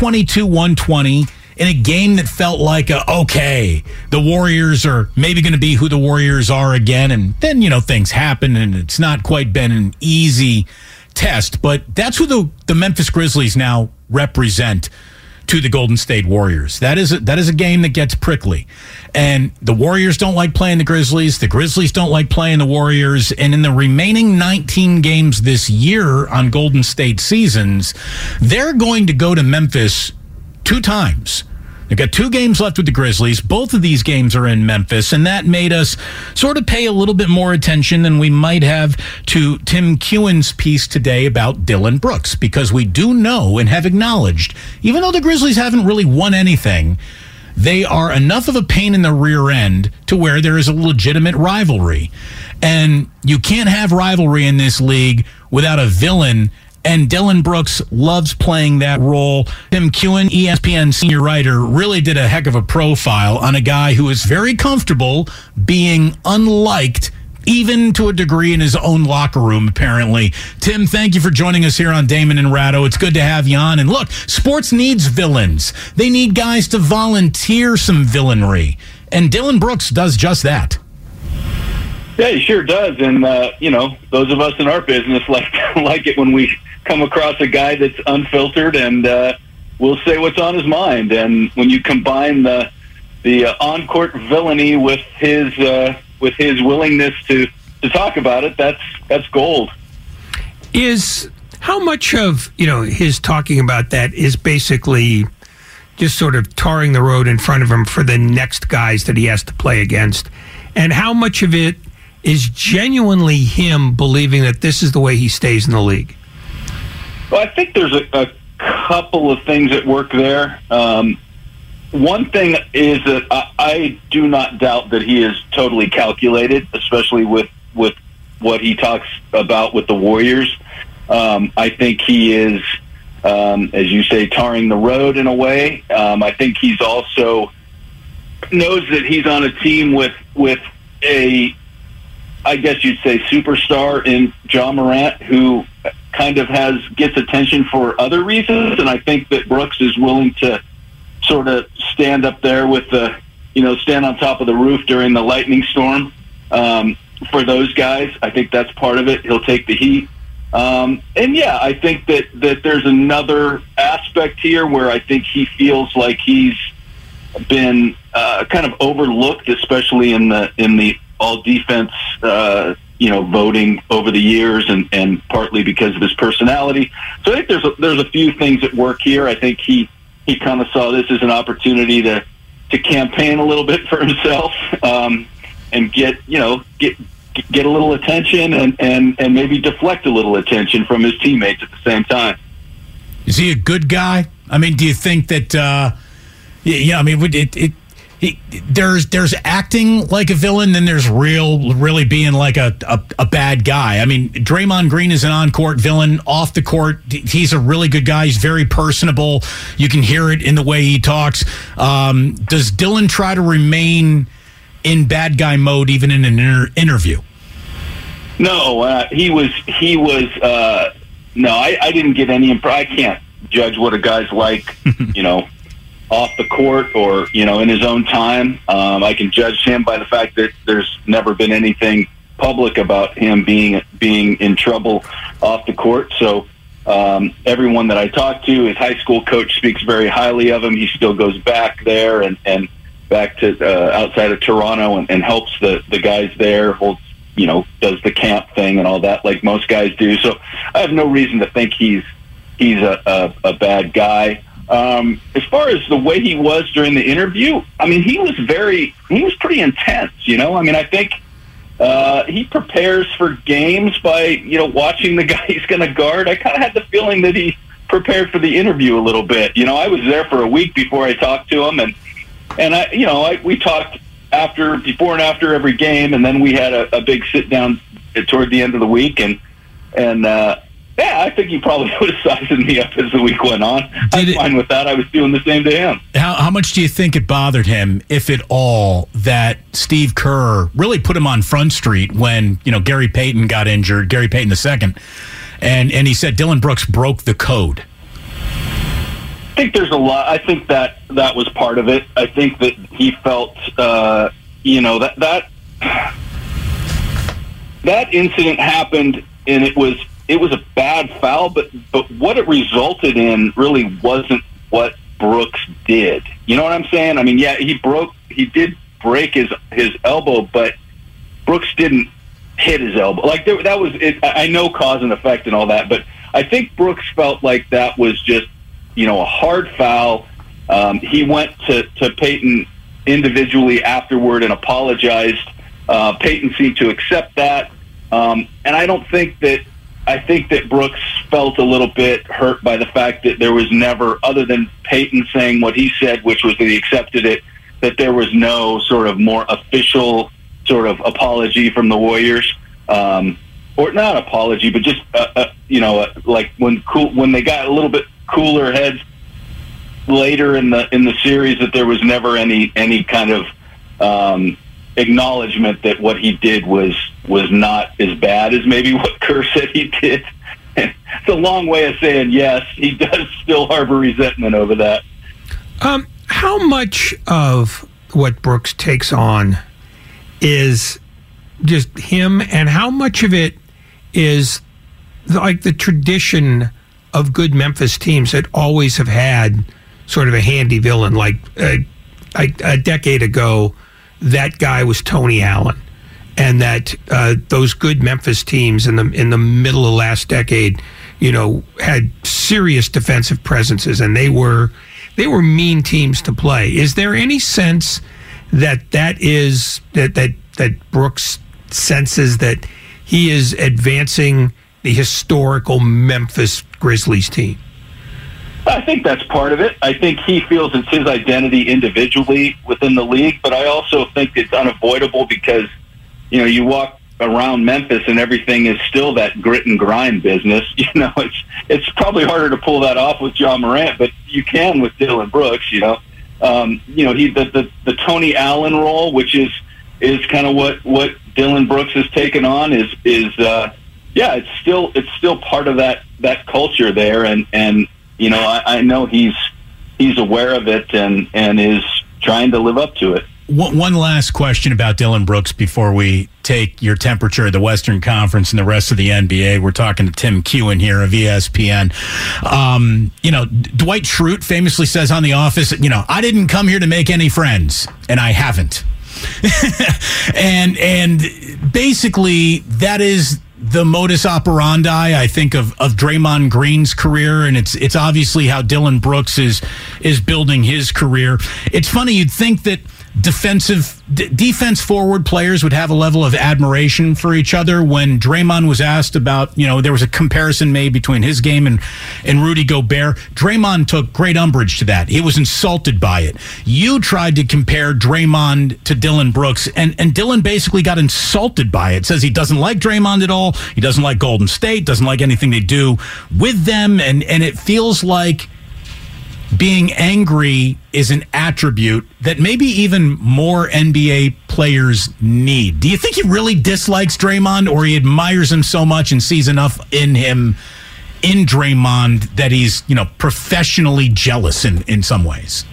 122-120 in a game that felt like, okay, the Warriors are maybe going to be who the Warriors are again. And then, you know, things happen and it's not quite been an easy test. But that's who the Memphis Grizzlies now represent to the Golden State Warriors. That is a game that gets prickly. And the Warriors don't like playing the Grizzlies. The Grizzlies don't like playing the Warriors. And in the remaining 19 games this year on Golden State seasons, they're going to go to Memphis 2 times. They've got 2 games left with the Grizzlies. Both of these games are in Memphis, and that made us sort of pay a little bit more attention than we might have to Tim Kewen's piece today about Dillon Brooks, because we do know and have acknowledged, even though the Grizzlies haven't really won anything, they are enough of a pain in the rear end to where there is a legitimate rivalry. And you can't have rivalry in this league without a villain. And Dillon Brooks loves playing that role. Tim Kewen, ESPN senior writer, really did a heck of a profile on a guy who is very comfortable being unliked, even to a degree in his own locker room, apparently. Tim, thank you for joining us here on Damon and Ratto. It's good to have you on. And look, sports needs villains. They need guys to volunteer some villainry. And Dillon Brooks does just that. Yeah, he sure does. And, you know, those of us in our business like it when we come across a guy that's unfiltered and will say what's on his mind. And when you combine the on-court villainy with his willingness to talk about it, that's gold. Is how much of, you know, his talking about that is basically just sort of tarring the road in front of him for the next guys that he has to play against? And how much of it is genuinely him believing that this is the way he stays in the league? Well, I think there's a couple of things at work there. One thing is that I do not doubt that he is totally calculated, especially with what he talks about with the Warriors. I think he is, as you say, tarring the road in a way. I think he's also knows that he's on a team with a, I guess you'd say, superstar in Ja Morant, who kind of gets attention for other reasons, and I think that Brooks is willing to sort of stand up there with stand on top of the roof during the lightning storm for those guys. I think that's part of it. He'll take the heat. I think that there's another aspect here where I think he feels like he's been kind of overlooked, especially in the all defense voting over the years, and partly because of his personality. So I think there's a few things at work here. I think he kind of saw this as an opportunity to campaign a little bit for himself, and get a little attention and maybe deflect a little attention from his teammates at the same time. Is he a good guy? I mean, do you think that? There's acting like a villain, then there's really being like a bad guy. I mean, Draymond Green is an on-court villain. Off the court, he's a really good guy. He's very personable. You can hear it in the way he talks. Does Dillon try to remain in bad guy mode even in an interview? No, he was. No, I didn't get any. I can't judge what a guy's like, off the court or in his own time. I can judge him by the fact that there's never been anything public about him being in trouble off the court. So everyone that I talk to, his high school coach speaks very highly of him. He still goes back there and back to outside of Toronto and helps the guys there. Does the camp thing and all that like most guys do. So I have no reason to think he's a bad guy. As far as the way he was during the interview, I mean, he was pretty intense, I mean, I think he prepares for games by, watching the guy he's going to guard. I kind of had the feeling that he prepared for the interview a little bit. I was there for a week before I talked to him, and we talked before and after every game, and then we had a big sit down toward the end of the week, and I think he probably was sizing me up as the week went on. I'm fine with that. I was doing the same to him. How much do you think it bothered him, if at all, that Steve Kerr really put him on Front Street when, Gary Payton got injured, Gary Payton II, and he said Dillon Brooks broke the code? I think there's a lot. I think that was part of it. I think that he felt, that incident happened, and it was a bad foul, but what it resulted in really wasn't what Brooks did. You know what I'm saying? I mean, yeah, he did break his elbow, but Brooks didn't hit his elbow. Like that was it. I know cause and effect and all that, but I think Brooks felt like that was just, a hard foul. He went to Payton individually afterward and apologized. Payton seemed to accept that. And I think that Brooks felt a little bit hurt by the fact that there was never, other than Payton saying what he said, which was that he accepted it, that there was no sort of more official sort of apology from the Warriors. Or not apology, but just, like when they got a little bit cooler heads later in the series, that there was never any kind of acknowledgement that what he did was not as bad as maybe what Kerr said he did. It's a long way of saying yes, he does still harbor resentment over that. How much of what Brooks takes on is just him, and how much of it is like the tradition of good Memphis teams that always have had sort of a handy villain? Like a decade ago, that guy was Tony Allen, and that those good Memphis teams in the middle of last decade, had serious defensive presences, and they were mean teams to play. Is there any sense that Brooks senses that he is advancing the historical Memphis Grizzlies team? I think that's part of it. I think he feels it's his identity individually within the league, but I also think it's unavoidable because, you walk around Memphis and everything is still that grit and grind business. It's probably harder to pull that off with John Morant, but you can with Dillon Brooks. He the Tony Allen role, which is kind of what Dillon Brooks has taken on, is it's still part of that culture there, and I know he's aware of it and is trying to live up to it. One last question about Dillon Brooks before we take your temperature of the Western Conference and the rest of the NBA. We're talking to Tim Kewen here of ESPN. Dwight Schrute famously says on The Office, I didn't come here to make any friends, and I haven't. and basically that is the modus operandi, I think, of Draymond Green's career, and it's obviously how Dillon Brooks is building his career. It's funny, you'd think that defense forward players would have a level of admiration for each other. When Draymond was asked about, there was a comparison made between his game and Rudy Gobert, Draymond took great umbrage to that. He was insulted by it. You tried to compare Draymond to Dillon Brooks, and Dillon basically got insulted by it. Says he doesn't like Draymond at all. He doesn't like Golden State, doesn't like anything they do with them, and it feels like being angry is an attribute that maybe even more NBA players need. Do you think he really dislikes Draymond, or he admires him so much and sees enough in him, in Draymond, that he's, professionally jealous in some ways?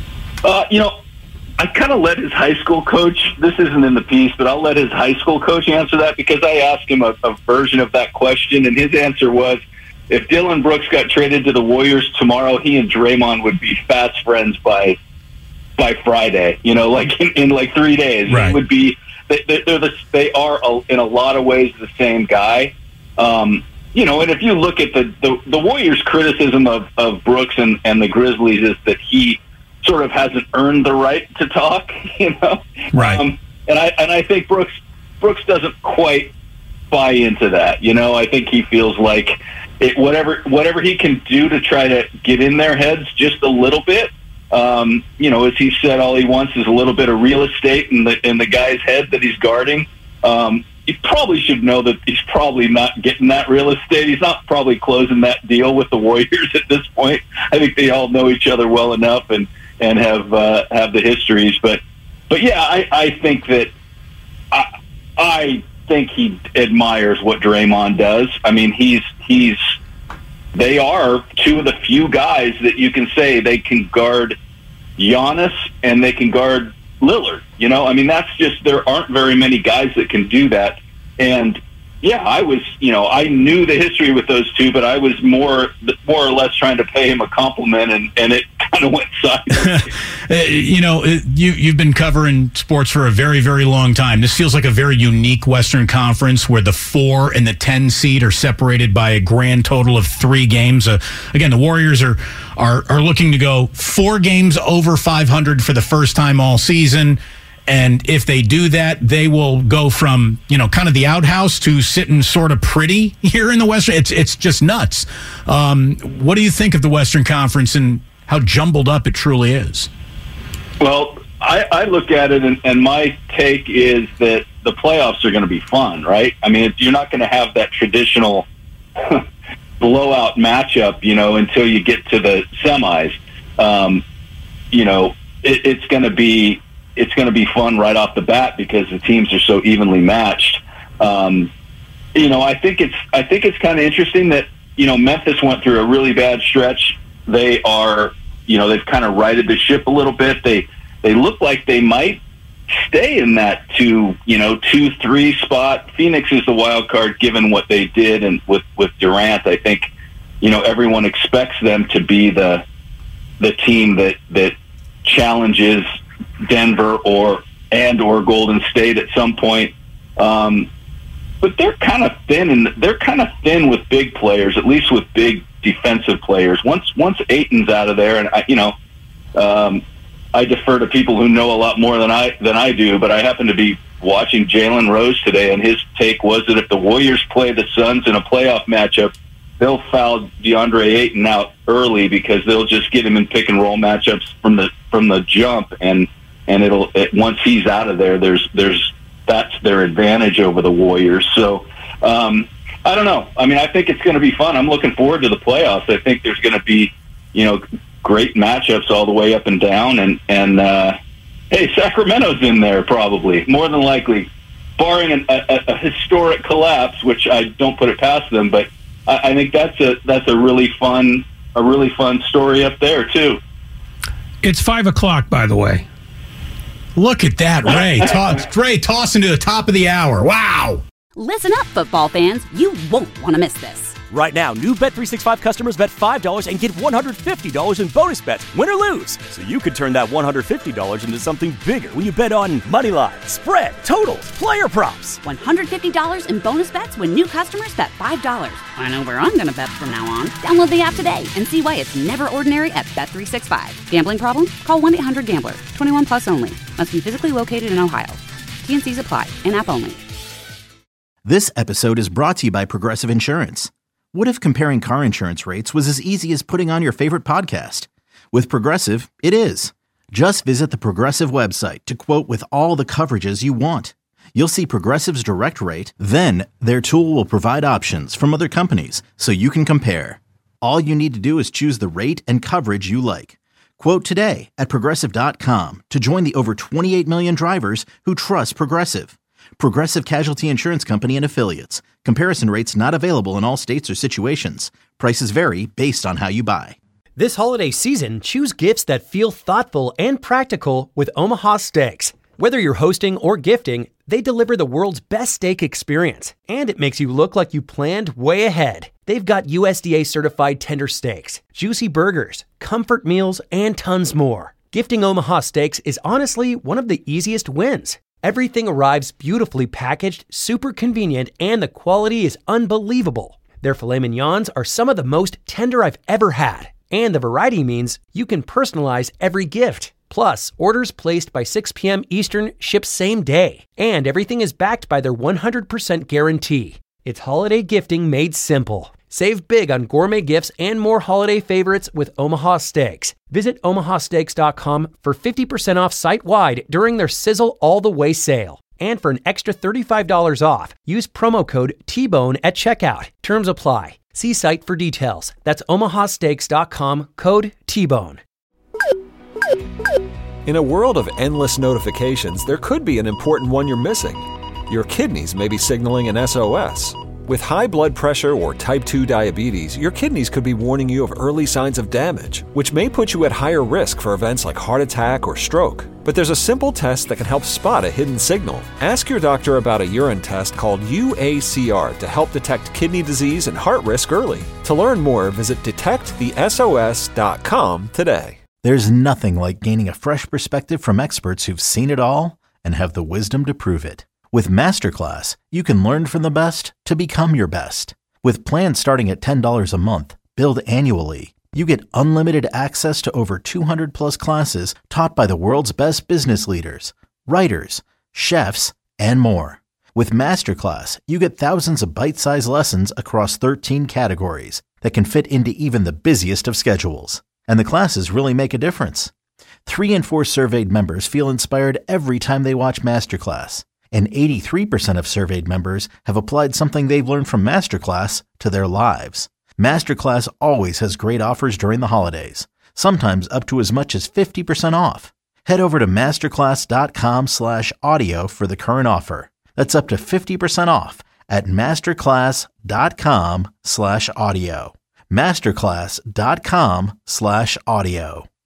I kind of let his high school coach, this isn't in the piece, but I'll let his high school coach answer that, because I asked him a version of that question, and his answer was, if Dillon Brooks got traded to the Warriors tomorrow, he and Draymond would be fast friends by Friday. Like in like 3 days. Right. It would be they are in a lot of ways the same guy. And if you look at the Warriors' criticism of Brooks and the Grizzlies is that he sort of hasn't earned the right to talk. Right. And I think Brooks doesn't quite buy into that. I think he feels like whatever he can do to try to get in their heads just a little bit. As he said, all he wants is a little bit of real estate in the guy's head that he's guarding. He probably should know that he's probably not getting that real estate. He's not probably closing that deal with the Warriors at this point. I think they all know each other well enough and have the histories. But yeah, I think that I think he admires what Draymond does. I mean, they are two of the few guys that you can say they can guard Giannis and they can guard Lillard. That's just, there aren't very many guys that can do that. And yeah, I knew the history with those two, but I was more or less trying to pay him a compliment, and it kind of went sideways. You've been covering sports for a very, very long time. This feels like a very unique Western Conference where the 4 and the 10 seed are separated by a grand total of 3 games. Again, the Warriors are looking to go 4 games over 500 for the first time all season. And if they do that, they will go from, kind of the outhouse to sitting sort of pretty here in the Western. It's just nuts. What do you think of the Western Conference and how jumbled up it truly is? Well, I look at it, and my take is that the playoffs are going to be fun, right? I mean, you're not going to have that traditional blowout matchup, until you get to the semis. It's going to be... It's going to be fun right off the bat because the teams are so evenly matched. I think it's kind of interesting that Memphis went through a really bad stretch. They are, they've kind of righted the ship a little bit. They look like they might stay in that 2-3 spot. Phoenix is the wild card given what they did, and with Durant, I think everyone expects them to be the team that challenges Denver or Golden State at some point, but they're kind of thin, and they're kind of thin with big players, at least with big defensive players. Once Ayton's out of there, and I defer to people who know a lot more than I do, but I happen to be watching Jalen Rose today, and his take was that if the Warriors play the Suns in a playoff matchup, they'll foul DeAndre Ayton out early because they'll just get him in pick and roll matchups from the jump, and once he's out of there, that's their advantage over the Warriors. So I don't know. I mean, I think it's going to be fun. I'm looking forward to the playoffs. I think there's going to be great matchups all the way up and down, and hey, Sacramento's in there probably, more than likely, barring a historic collapse, which I don't put it past them. But I think that's a really fun story up there too. It's 5:00, by the way. Look at that, Ray. Ray tossing to the top of the hour. Wow. Listen up, football fans. You won't want to miss this. Right now, new Bet365 customers bet $5 and get $150 in bonus bets, win or lose. So you could turn that $150 into something bigger when you bet on money line, spread, totals, player props. $150 in bonus bets when new customers bet $5. I know where I'm going to bet from now on. Download the app today and see why it's never ordinary at Bet365. Gambling problem? Call 1-800-GAMBLER. 21 plus only. Must be physically located in Ohio. T&Cs apply. In-app only. This episode is brought to you by Progressive Insurance. What if comparing car insurance rates was as easy as putting on your favorite podcast? With Progressive, it is. Just visit the Progressive website to quote with all the coverages you want. You'll see Progressive's direct rate, then their tool will provide options from other companies so you can compare. All you need to do is choose the rate and coverage you like. Quote today at Progressive.com to join the over 28 million drivers who trust Progressive. Progressive Casualty Insurance Company and Affiliates. Comparison rates not available in all states or situations. Prices vary based on how you buy. This holiday season, choose gifts that feel thoughtful and practical with Omaha Steaks. Whether you're hosting or gifting, they deliver the world's best steak experience, and it makes you look like you planned way ahead. They've got USDA certified tender steaks, juicy burgers, comfort meals, and tons more. Gifting Omaha Steaks is honestly one of the easiest wins. Everything arrives beautifully packaged, super convenient, and the quality is unbelievable. Their filet mignons are some of the most tender I've ever had, and the variety means you can personalize every gift. Plus, orders placed by 6 p.m. Eastern ship same day, and everything is backed by their 100% guarantee. It's holiday gifting made simple. Save big on gourmet gifts and more holiday favorites with Omaha Steaks. Visit omahasteaks.com for 50% off site-wide during their Sizzle All the Way sale. And for an extra $35 off, use promo code TBONE at checkout. Terms apply. See site for details. That's omahasteaks.com, code TBONE. In a world of endless notifications, there could be an important one you're missing. Your kidneys may be signaling an SOS. With high blood pressure or type 2 diabetes, your kidneys could be warning you of early signs of damage, which may put you at higher risk for events like heart attack or stroke. But there's a simple test that can help spot a hidden signal. Ask your doctor about a urine test called UACR to help detect kidney disease and heart risk early. To learn more, visit detectthesos.com today. There's nothing like gaining a fresh perspective from experts who've seen it all and have the wisdom to prove it. With Masterclass, you can learn from the best to become your best. With plans starting at $10 a month, billed annually, you get unlimited access to over 200 plus classes taught by the world's best business leaders, writers, chefs, and more. With Masterclass, you get thousands of bite-sized lessons across 13 categories that can fit into even the busiest of schedules. And the classes really make a difference. 3 in 4 surveyed members feel inspired every time they watch Masterclass. And 83% of surveyed members have applied something they've learned from Masterclass to their lives. Masterclass always has great offers during the holidays, sometimes up to as much as 50% off. Head over to masterclass.com/audio for the current offer. That's up to 50% off at masterclass.com/audio. masterclass.com/audio.